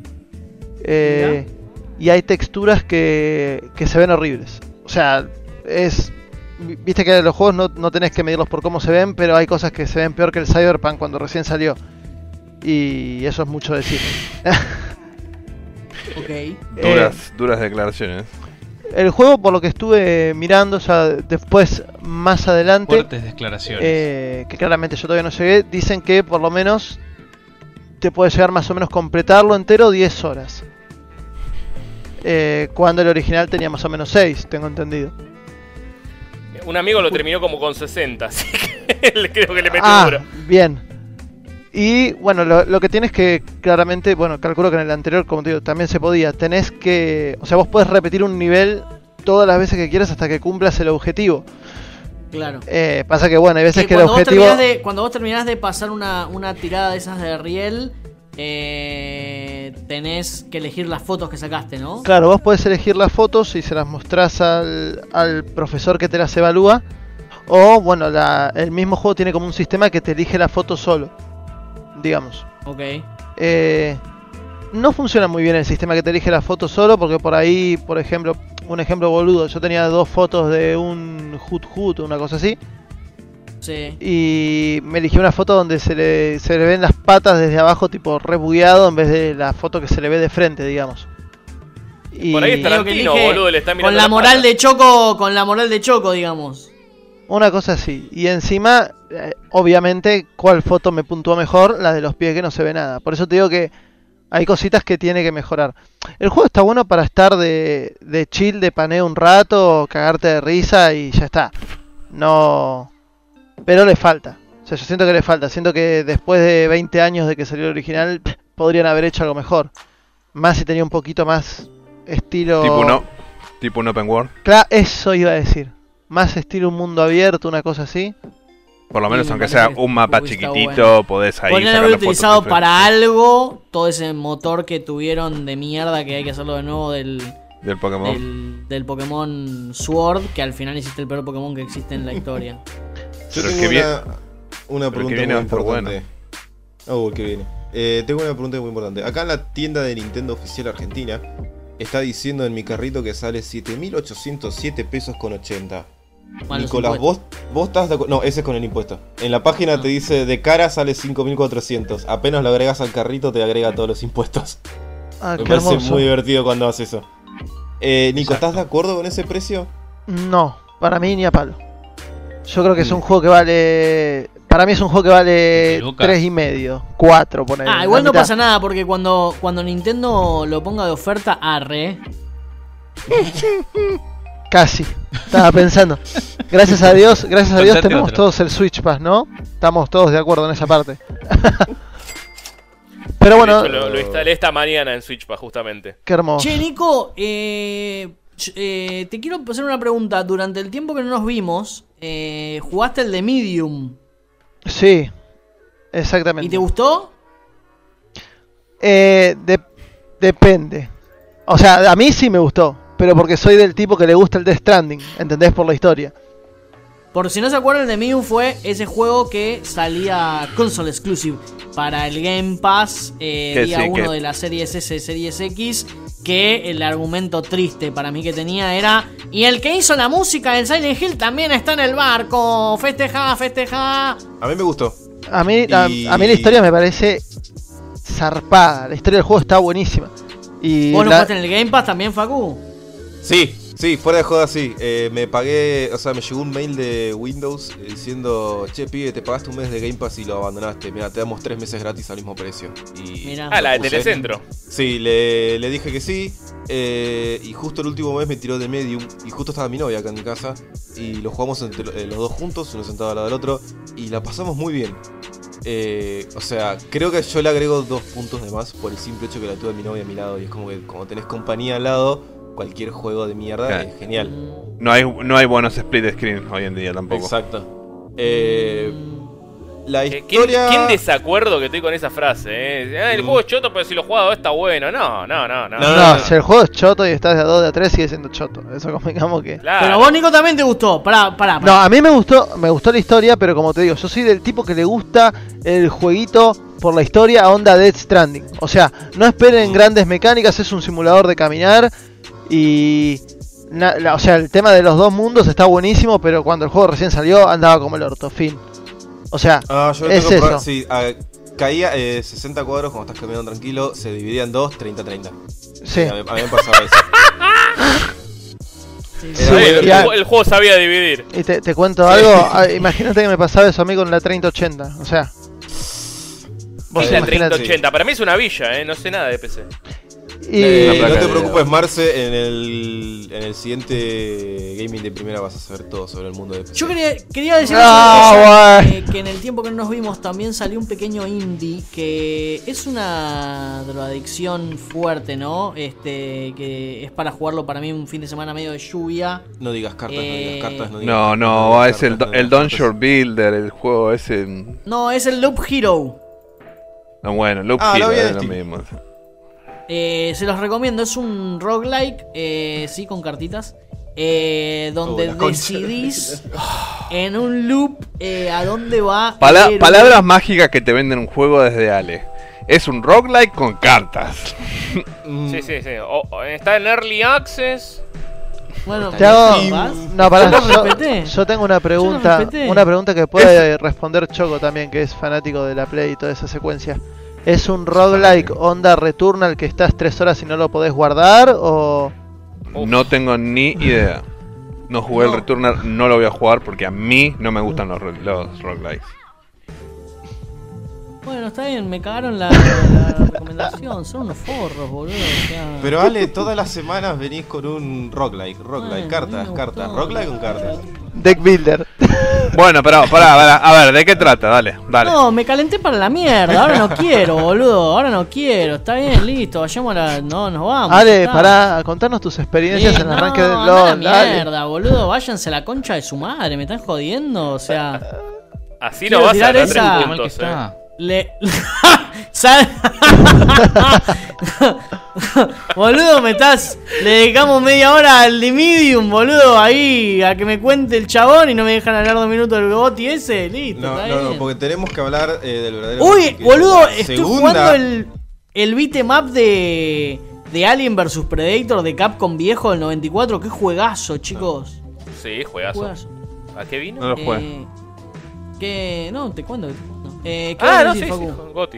y hay texturas que se ven horribles. O sea, viste que los juegos no tenés que medirlos por cómo se ven, pero hay cosas que se ven peor que el Cyberpunk cuando recién salió. Y eso es mucho decir. Ok. Duras declaraciones. El juego, por lo que estuve mirando, ya después, más adelante, Fuertes declaraciones. que claramente yo todavía no llegué, dicen que por lo menos te puede llegar más o menos completarlo entero 10 horas. Cuando el original tenía más o menos 6, tengo entendido. Un amigo lo terminó como con 60, así que creo que le metió duro. Bien. Y bueno, lo que tienes que claramente, bueno, calculo que en el anterior, como te digo, también se podía. Tenés que, o sea, vos podés repetir un nivel todas las veces que quieras hasta que cumplas el objetivo. Claro. Pasa que bueno, hay veces que el cuando objetivo... cuando vos terminás de pasar una tirada de esas de riel, tenés que elegir las fotos que sacaste, ¿no? Claro, vos podés elegir las fotos y se las mostrás al profesor que te las evalúa. O bueno, el mismo juego tiene como un sistema que te elige la foto solo, digamos. Ok. No funciona muy bien el sistema que te elige la foto solo, porque por ahí, por ejemplo, un ejemplo boludo, yo tenía 2 fotos de un Hoot, una cosa así. Sí. Y me eligió una foto donde se le ven las patas desde abajo, tipo re bugueado, en vez de la foto que se le ve de frente, digamos. Y Por ahí está Creo que Tarantino, elige boludo, le está mirando con la la moral pata. de Choco, digamos. una cosa así. Y encima, obviamente, ¿cuál foto me puntuó mejor? La de los pies, que no se ve nada. Por eso te digo que hay cositas que tiene que mejorar. El juego está bueno para estar de chill, de paneo un rato, cagarte de risa y ya está. No... Pero le falta. O sea, yo siento que le falta. Siento que después de 20 años de que salió el original, podrían haber hecho algo mejor. Más si tenía un poquito más estilo... Tipo un open world. Claro, eso iba a decir. Más estilo un mundo abierto, una cosa así. Por lo menos, Sí, me aunque parece sea que un mapa está chiquitito, bueno. podés ahí Podrían sacarle haber fotos utilizado diferentes. para algo todo ese motor que tuvieron de mierda, que hay que hacerlo de nuevo del Pokémon Sword, que al final hiciste el peor Pokémon que existe en la historia. Yo Pero el tengo que una pero el pregunta que viene muy va a estar importante. El que viene. Tengo una pregunta muy importante. Acá en la tienda de Nintendo Oficial Argentina está diciendo en mi carrito que sale 7.807 pesos con 80. Más los Nicolás, ¿vos estás de acuerdo? No, ese es con el impuesto. En la página te dice de cara sale 5.400. Apenas lo agregas al carrito te agrega todos los impuestos. Ah, Me qué parece hermoso. muy divertido cuando haces eso. Nico, Exacto. ¿estás de acuerdo con ese precio? No, para mí ni a palo. Yo creo que es un juego que vale... Para mí es un juego que vale Lucas. 3,5, 4, ponele. Ah, igual no pasa nada, porque cuando Nintendo lo ponga de oferta, arre. Casi, estaba pensando. Gracias a Dios Contate tenemos otro. todos el Switch Pass, ¿no? Estamos todos de acuerdo en esa parte. Pero bueno, De hecho, lo instalé esta mañana en Switch Pass, justamente. qué hermoso. Che, Nico, te quiero hacer una pregunta. Durante el tiempo que no nos vimos, jugaste el de Medium. Sí, exactamente. ¿Y te gustó? Depende. O sea, a mí sí me gustó, pero porque soy del tipo que le gusta el Death Stranding, ¿entendés? Por la historia. Por si no se acuerdan, el de Medium fue ese juego que salía console exclusive para el Game Pass día sí, 1 que- de la Series S, Series X que el argumento triste para mí que tenía era: y el que hizo la música del Silent Hill también está en el barco, festejá, festejá. A mí me gustó. A mí la historia me parece zarpada. La historia del juego está buenísima. Y ¿Vos no jugaste en el Game Pass también, Facu? Sí, fuera de joda sí. Me pagué, o sea, me llegó un mail de Windows diciendo: che, pibe, te pagaste un mes de Game Pass y lo abandonaste. Mira, te damos 3 meses gratis al mismo precio. Y Mirá. La de Telecentro. Sí, le dije que sí. Y justo el último mes me tiró de Medium. Y justo estaba mi novia acá en mi casa. Y lo jugamos entre los dos juntos, uno sentado al lado del otro. Y la pasamos muy bien. O sea, creo que yo le agrego 2 puntos de más por el simple hecho que la tuve mi novia a mi lado. Y es como que como tenés compañía al lado, cualquier juego de mierda Claro. es genial. No hay buenos split screen hoy en día tampoco. Exacto. La ¿Quién historia... desacuerdo que estoy con esa frase? El juego es choto, pero si lo jugado está bueno. No. No, si el juego es choto y estás de a 2 de a 3 sigue siendo choto. Eso convengamos que... Claro. Pero vos, Nico, también te gustó. Pará. No, a mí me gustó la historia, pero como te digo, yo soy del tipo que le gusta el jueguito por la historia a onda Death Stranding. O sea, no esperen grandes mecánicas, es un simulador de caminar y... o sea, el tema de los dos mundos está buenísimo, pero cuando el juego recién salió andaba como el orto, fin. O sea, yo es tengo eso. Sí, caía 60 cuadros cuando estás caminando tranquilo, se dividía en 2, 30-30. Sí. A mí me pasaba eso. El juego sabía dividir. Y te cuento algo, imagínate que me pasaba eso a mí con la 3080, o sea... Vos la imaginate. 3080, para mí es una villa, no sé nada de PC. Y... no te preocupes, Marce, en el siguiente gaming de primera vas a saber todo sobre el mundo de PC. Yo quería decir que en el tiempo que no nos vimos también salió un pequeño indie que es una drogadicción fuerte, ¿no? Que es para jugarlo para mí un fin de semana medio de lluvia. No digas cartas, no digas cartas, no digas No, cartas, no, digas es cartas, no el digas Dungeon cartas. Builder, el juego ese. No, es el Loop Hero. No, bueno, Loop lo Hero vi en es lo Steam. mismo. Se los recomiendo, es un roguelike, sí, con cartitas. Donde la concha. decidís en un loop a dónde va. el héroe. Palabras mágicas que te venden un juego desde Ale. Es un roguelike con cartas. Sí. Está en Early Access. Bueno, Te hago... ¿vas? No, pará, Yo lo respeté. yo tengo una Yo pregunta, lo respeté. una pregunta que puede responder Choco también, que es fanático de la Play y toda esa secuencia. ¿Es un roguelike onda Returnal que estás 3 horas y no lo podés guardar o...? No tengo ni idea. No jugué el No. Returnal, no lo voy a jugar porque a mí no me gustan los roguelikes. Bueno, está bien, me cagaron la recomendación. Son unos forros, boludo. O sea, Pero Ale, todas las semanas venís con un roguelike, Bueno, cartas, a mí me cartas, gustó. roguelike con cartas. Deck Builder. Bueno, pero pará, a ver, ¿de qué trata? Dale. No, me calenté para la mierda. Ahora no quiero, boludo. Ahora no quiero. Está bien, listo. Vayamos a la. No, nos vamos. Ale, ya está. pará, contanos tus experiencias en el arranque del anda a LoL. la Dale. mierda, boludo. Váyanse a la concha de su madre. Me están jodiendo. O sea. Así Quiero no vas a tirar ganar esa- 3 Mal que puntos. está. Boludo, le dedicamos media hora al de Medium, boludo, ahí a que me cuente el chabón y no me dejan hablar 2 minutos del Goti ese, listo, No, está no, bien. porque tenemos que hablar del verdadero. Uy, que boludo, la estoy segunda- jugando el beat'em up de Alien vs Predator de Capcom viejo del 94, qué juegazo, chicos. Sí, juegazo. Juegazo. ¿A qué vino? No lo jugué. No, te cuento. ¿Qué Ah, vas a no, decir, sí, Facu? Goti.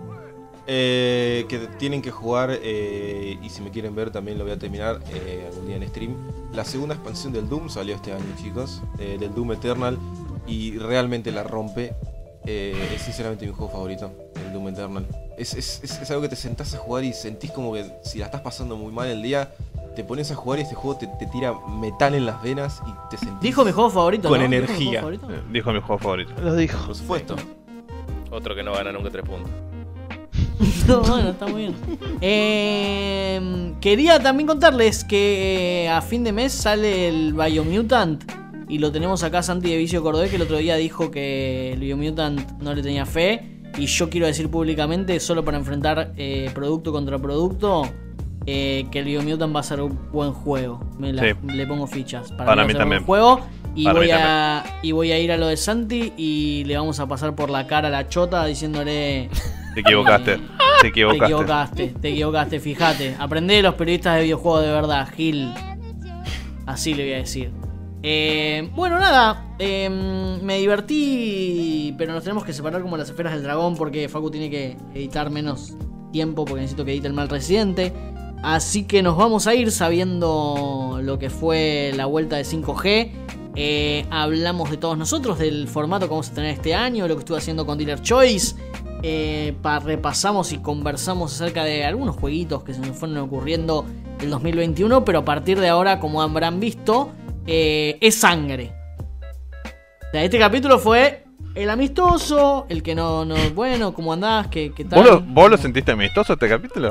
Que tienen que jugar, y si me quieren ver también lo voy a terminar algún día en stream. La segunda expansión del Doom salió este año, chicos, del Doom Eternal, y realmente la rompe. Es sinceramente mi juego favorito, el Doom Eternal. Es algo que te sentás a jugar y sentís como que si la estás pasando muy mal el día, te pones a jugar y este juego te tira metal en las venas y te sentís Dijo mi juego favorito, con ¿no? ¿Dijo mi energía. juego favorito? Dijo mi juego favorito. Lo dijo. Por supuesto. Otro que no gana nunca 3 puntos. No, bueno, está muy bien. Quería también contarles que a fin de mes sale el Biomutant. Y lo tenemos acá Santi de Vicio Cordobés, que el otro día dijo que el Biomutant no le tenía fe. Y yo quiero decir públicamente, solo para enfrentar producto contra producto, que el Biomutant va a ser un buen juego. Le pongo fichas. Para va a mí ser un también. buen juego. Y Para mí voy a ir a lo de Santi y le vamos a pasar por la cara a la chota diciéndole... Te equivocaste. Te equivocaste. Te equivocaste, fíjate. Aprendé de los periodistas de videojuegos de verdad, Gil. Así le voy a decir. Bueno, nada. Me divertí, pero nos tenemos que separar como las esferas del dragón porque Facu tiene que editar menos tiempo porque necesito que edite el Mal Residente. Así que nos vamos a ir sabiendo lo que fue la vuelta de 5G. Hablamos de todos nosotros, del formato que vamos a tener este año, lo que estuve haciendo con Dealer Choice. Repasamos y conversamos acerca de algunos jueguitos que se nos fueron ocurriendo el 2021, pero a partir de ahora, como habrán visto, es sangre. O sea, este capítulo fue el amistoso, el que no bueno, ¿cómo andás? ¿Qué tal? ¿Vos lo sentiste amistoso este capítulo?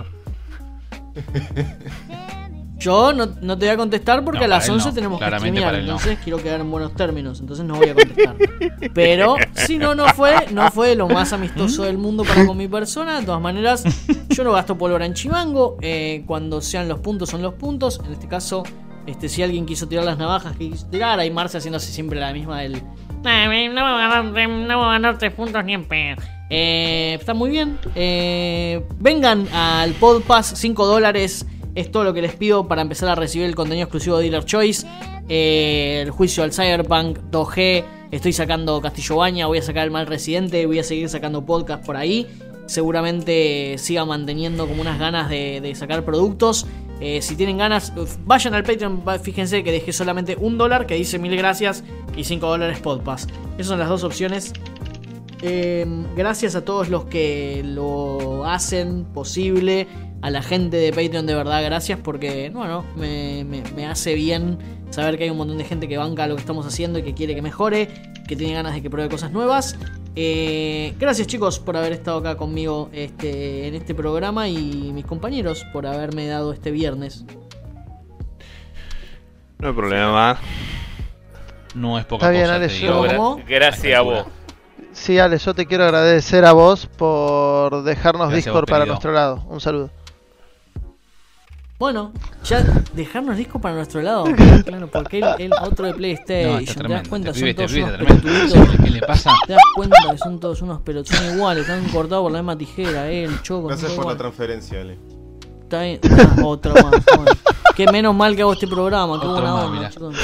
Yo no te voy a contestar porque a las 11 tenemos que streamear, entonces quiero quedar en buenos términos, entonces no voy a contestar. Pero si no fue lo más amistoso del mundo para con mi persona. De todas maneras, yo no gasto pólvora en chimango. Cuando sean los puntos son los puntos. En este caso, si alguien quiso tirar las navajas que quiso tirar, hay Marce haciéndose siempre la misma del no voy a ganar 3 puntos ni en pedo. Está muy bien. Vengan al Podpass, $5 es todo lo que les pido para empezar a recibir el contenido exclusivo de Dealer Choice. El juicio al Cyberpunk 2G. Estoy sacando Castillobaña, voy a sacar el Mal Residente, voy a seguir sacando podcast por ahí. Seguramente siga manteniendo como unas ganas de sacar productos. Si tienen ganas, vayan al Patreon. Fíjense que dejé solamente $1 que dice 1000 gracias y $5 Podpass. Esas son las dos opciones. Gracias a todos los que lo hacen posible. A la gente de Patreon, de verdad, gracias. Porque, bueno, me hace bien saber que hay un montón de gente que banca lo que estamos haciendo y que quiere que mejore, que tiene ganas de que pruebe cosas nuevas. Gracias, chicos, por haber estado acá conmigo en este programa. Y mis compañeros por haberme dado este viernes. No hay problema. No es poca cosa. Está bien, Ale, gracias a vos. Sí, Ale, yo te quiero agradecer a vos por dejarnos Gracias Discord vos, para querido. nuestro lado. Un saludo. Bueno, ya dejarnos disco para nuestro lado. Claro, porque el otro de PlayStation. No, está ¿Te das tremendo. cuenta? Este Son pibe, todos este unos pibe, tremendo. pelotuditos. ¿Qué le pasa? ¿Te das cuenta que son todos unos pelotudos? Son iguales, están cortados por la misma tijera, el choco. Gracias todo por la igual. transferencia, Ale. Está bien. Otra más. Bueno. Qué menos mal que hago este programa, qué Otro buena más, onda, mirá. chicos.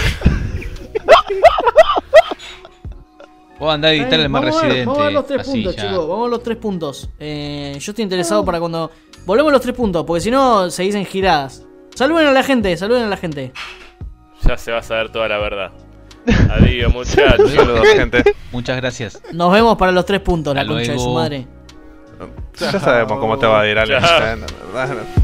Vos andá a editar el Mal Residente. Vamos a ver los 3 así puntos, ya. chicos. Vamos a ver los 3 puntos. Yo estoy interesado para cuando. Volvemos a los 3 puntos, porque si no, seguís en giradas. Saluden a la gente, saluden a la gente. Ya se va a saber toda la verdad. Adiós, muchachos. Saludos, gente. Muchas gracias. Nos vemos para los 3 puntos, la Hasta concha de su luego. madre. Ya sabemos cómo te va a ir, Ale. Chao. La verdad.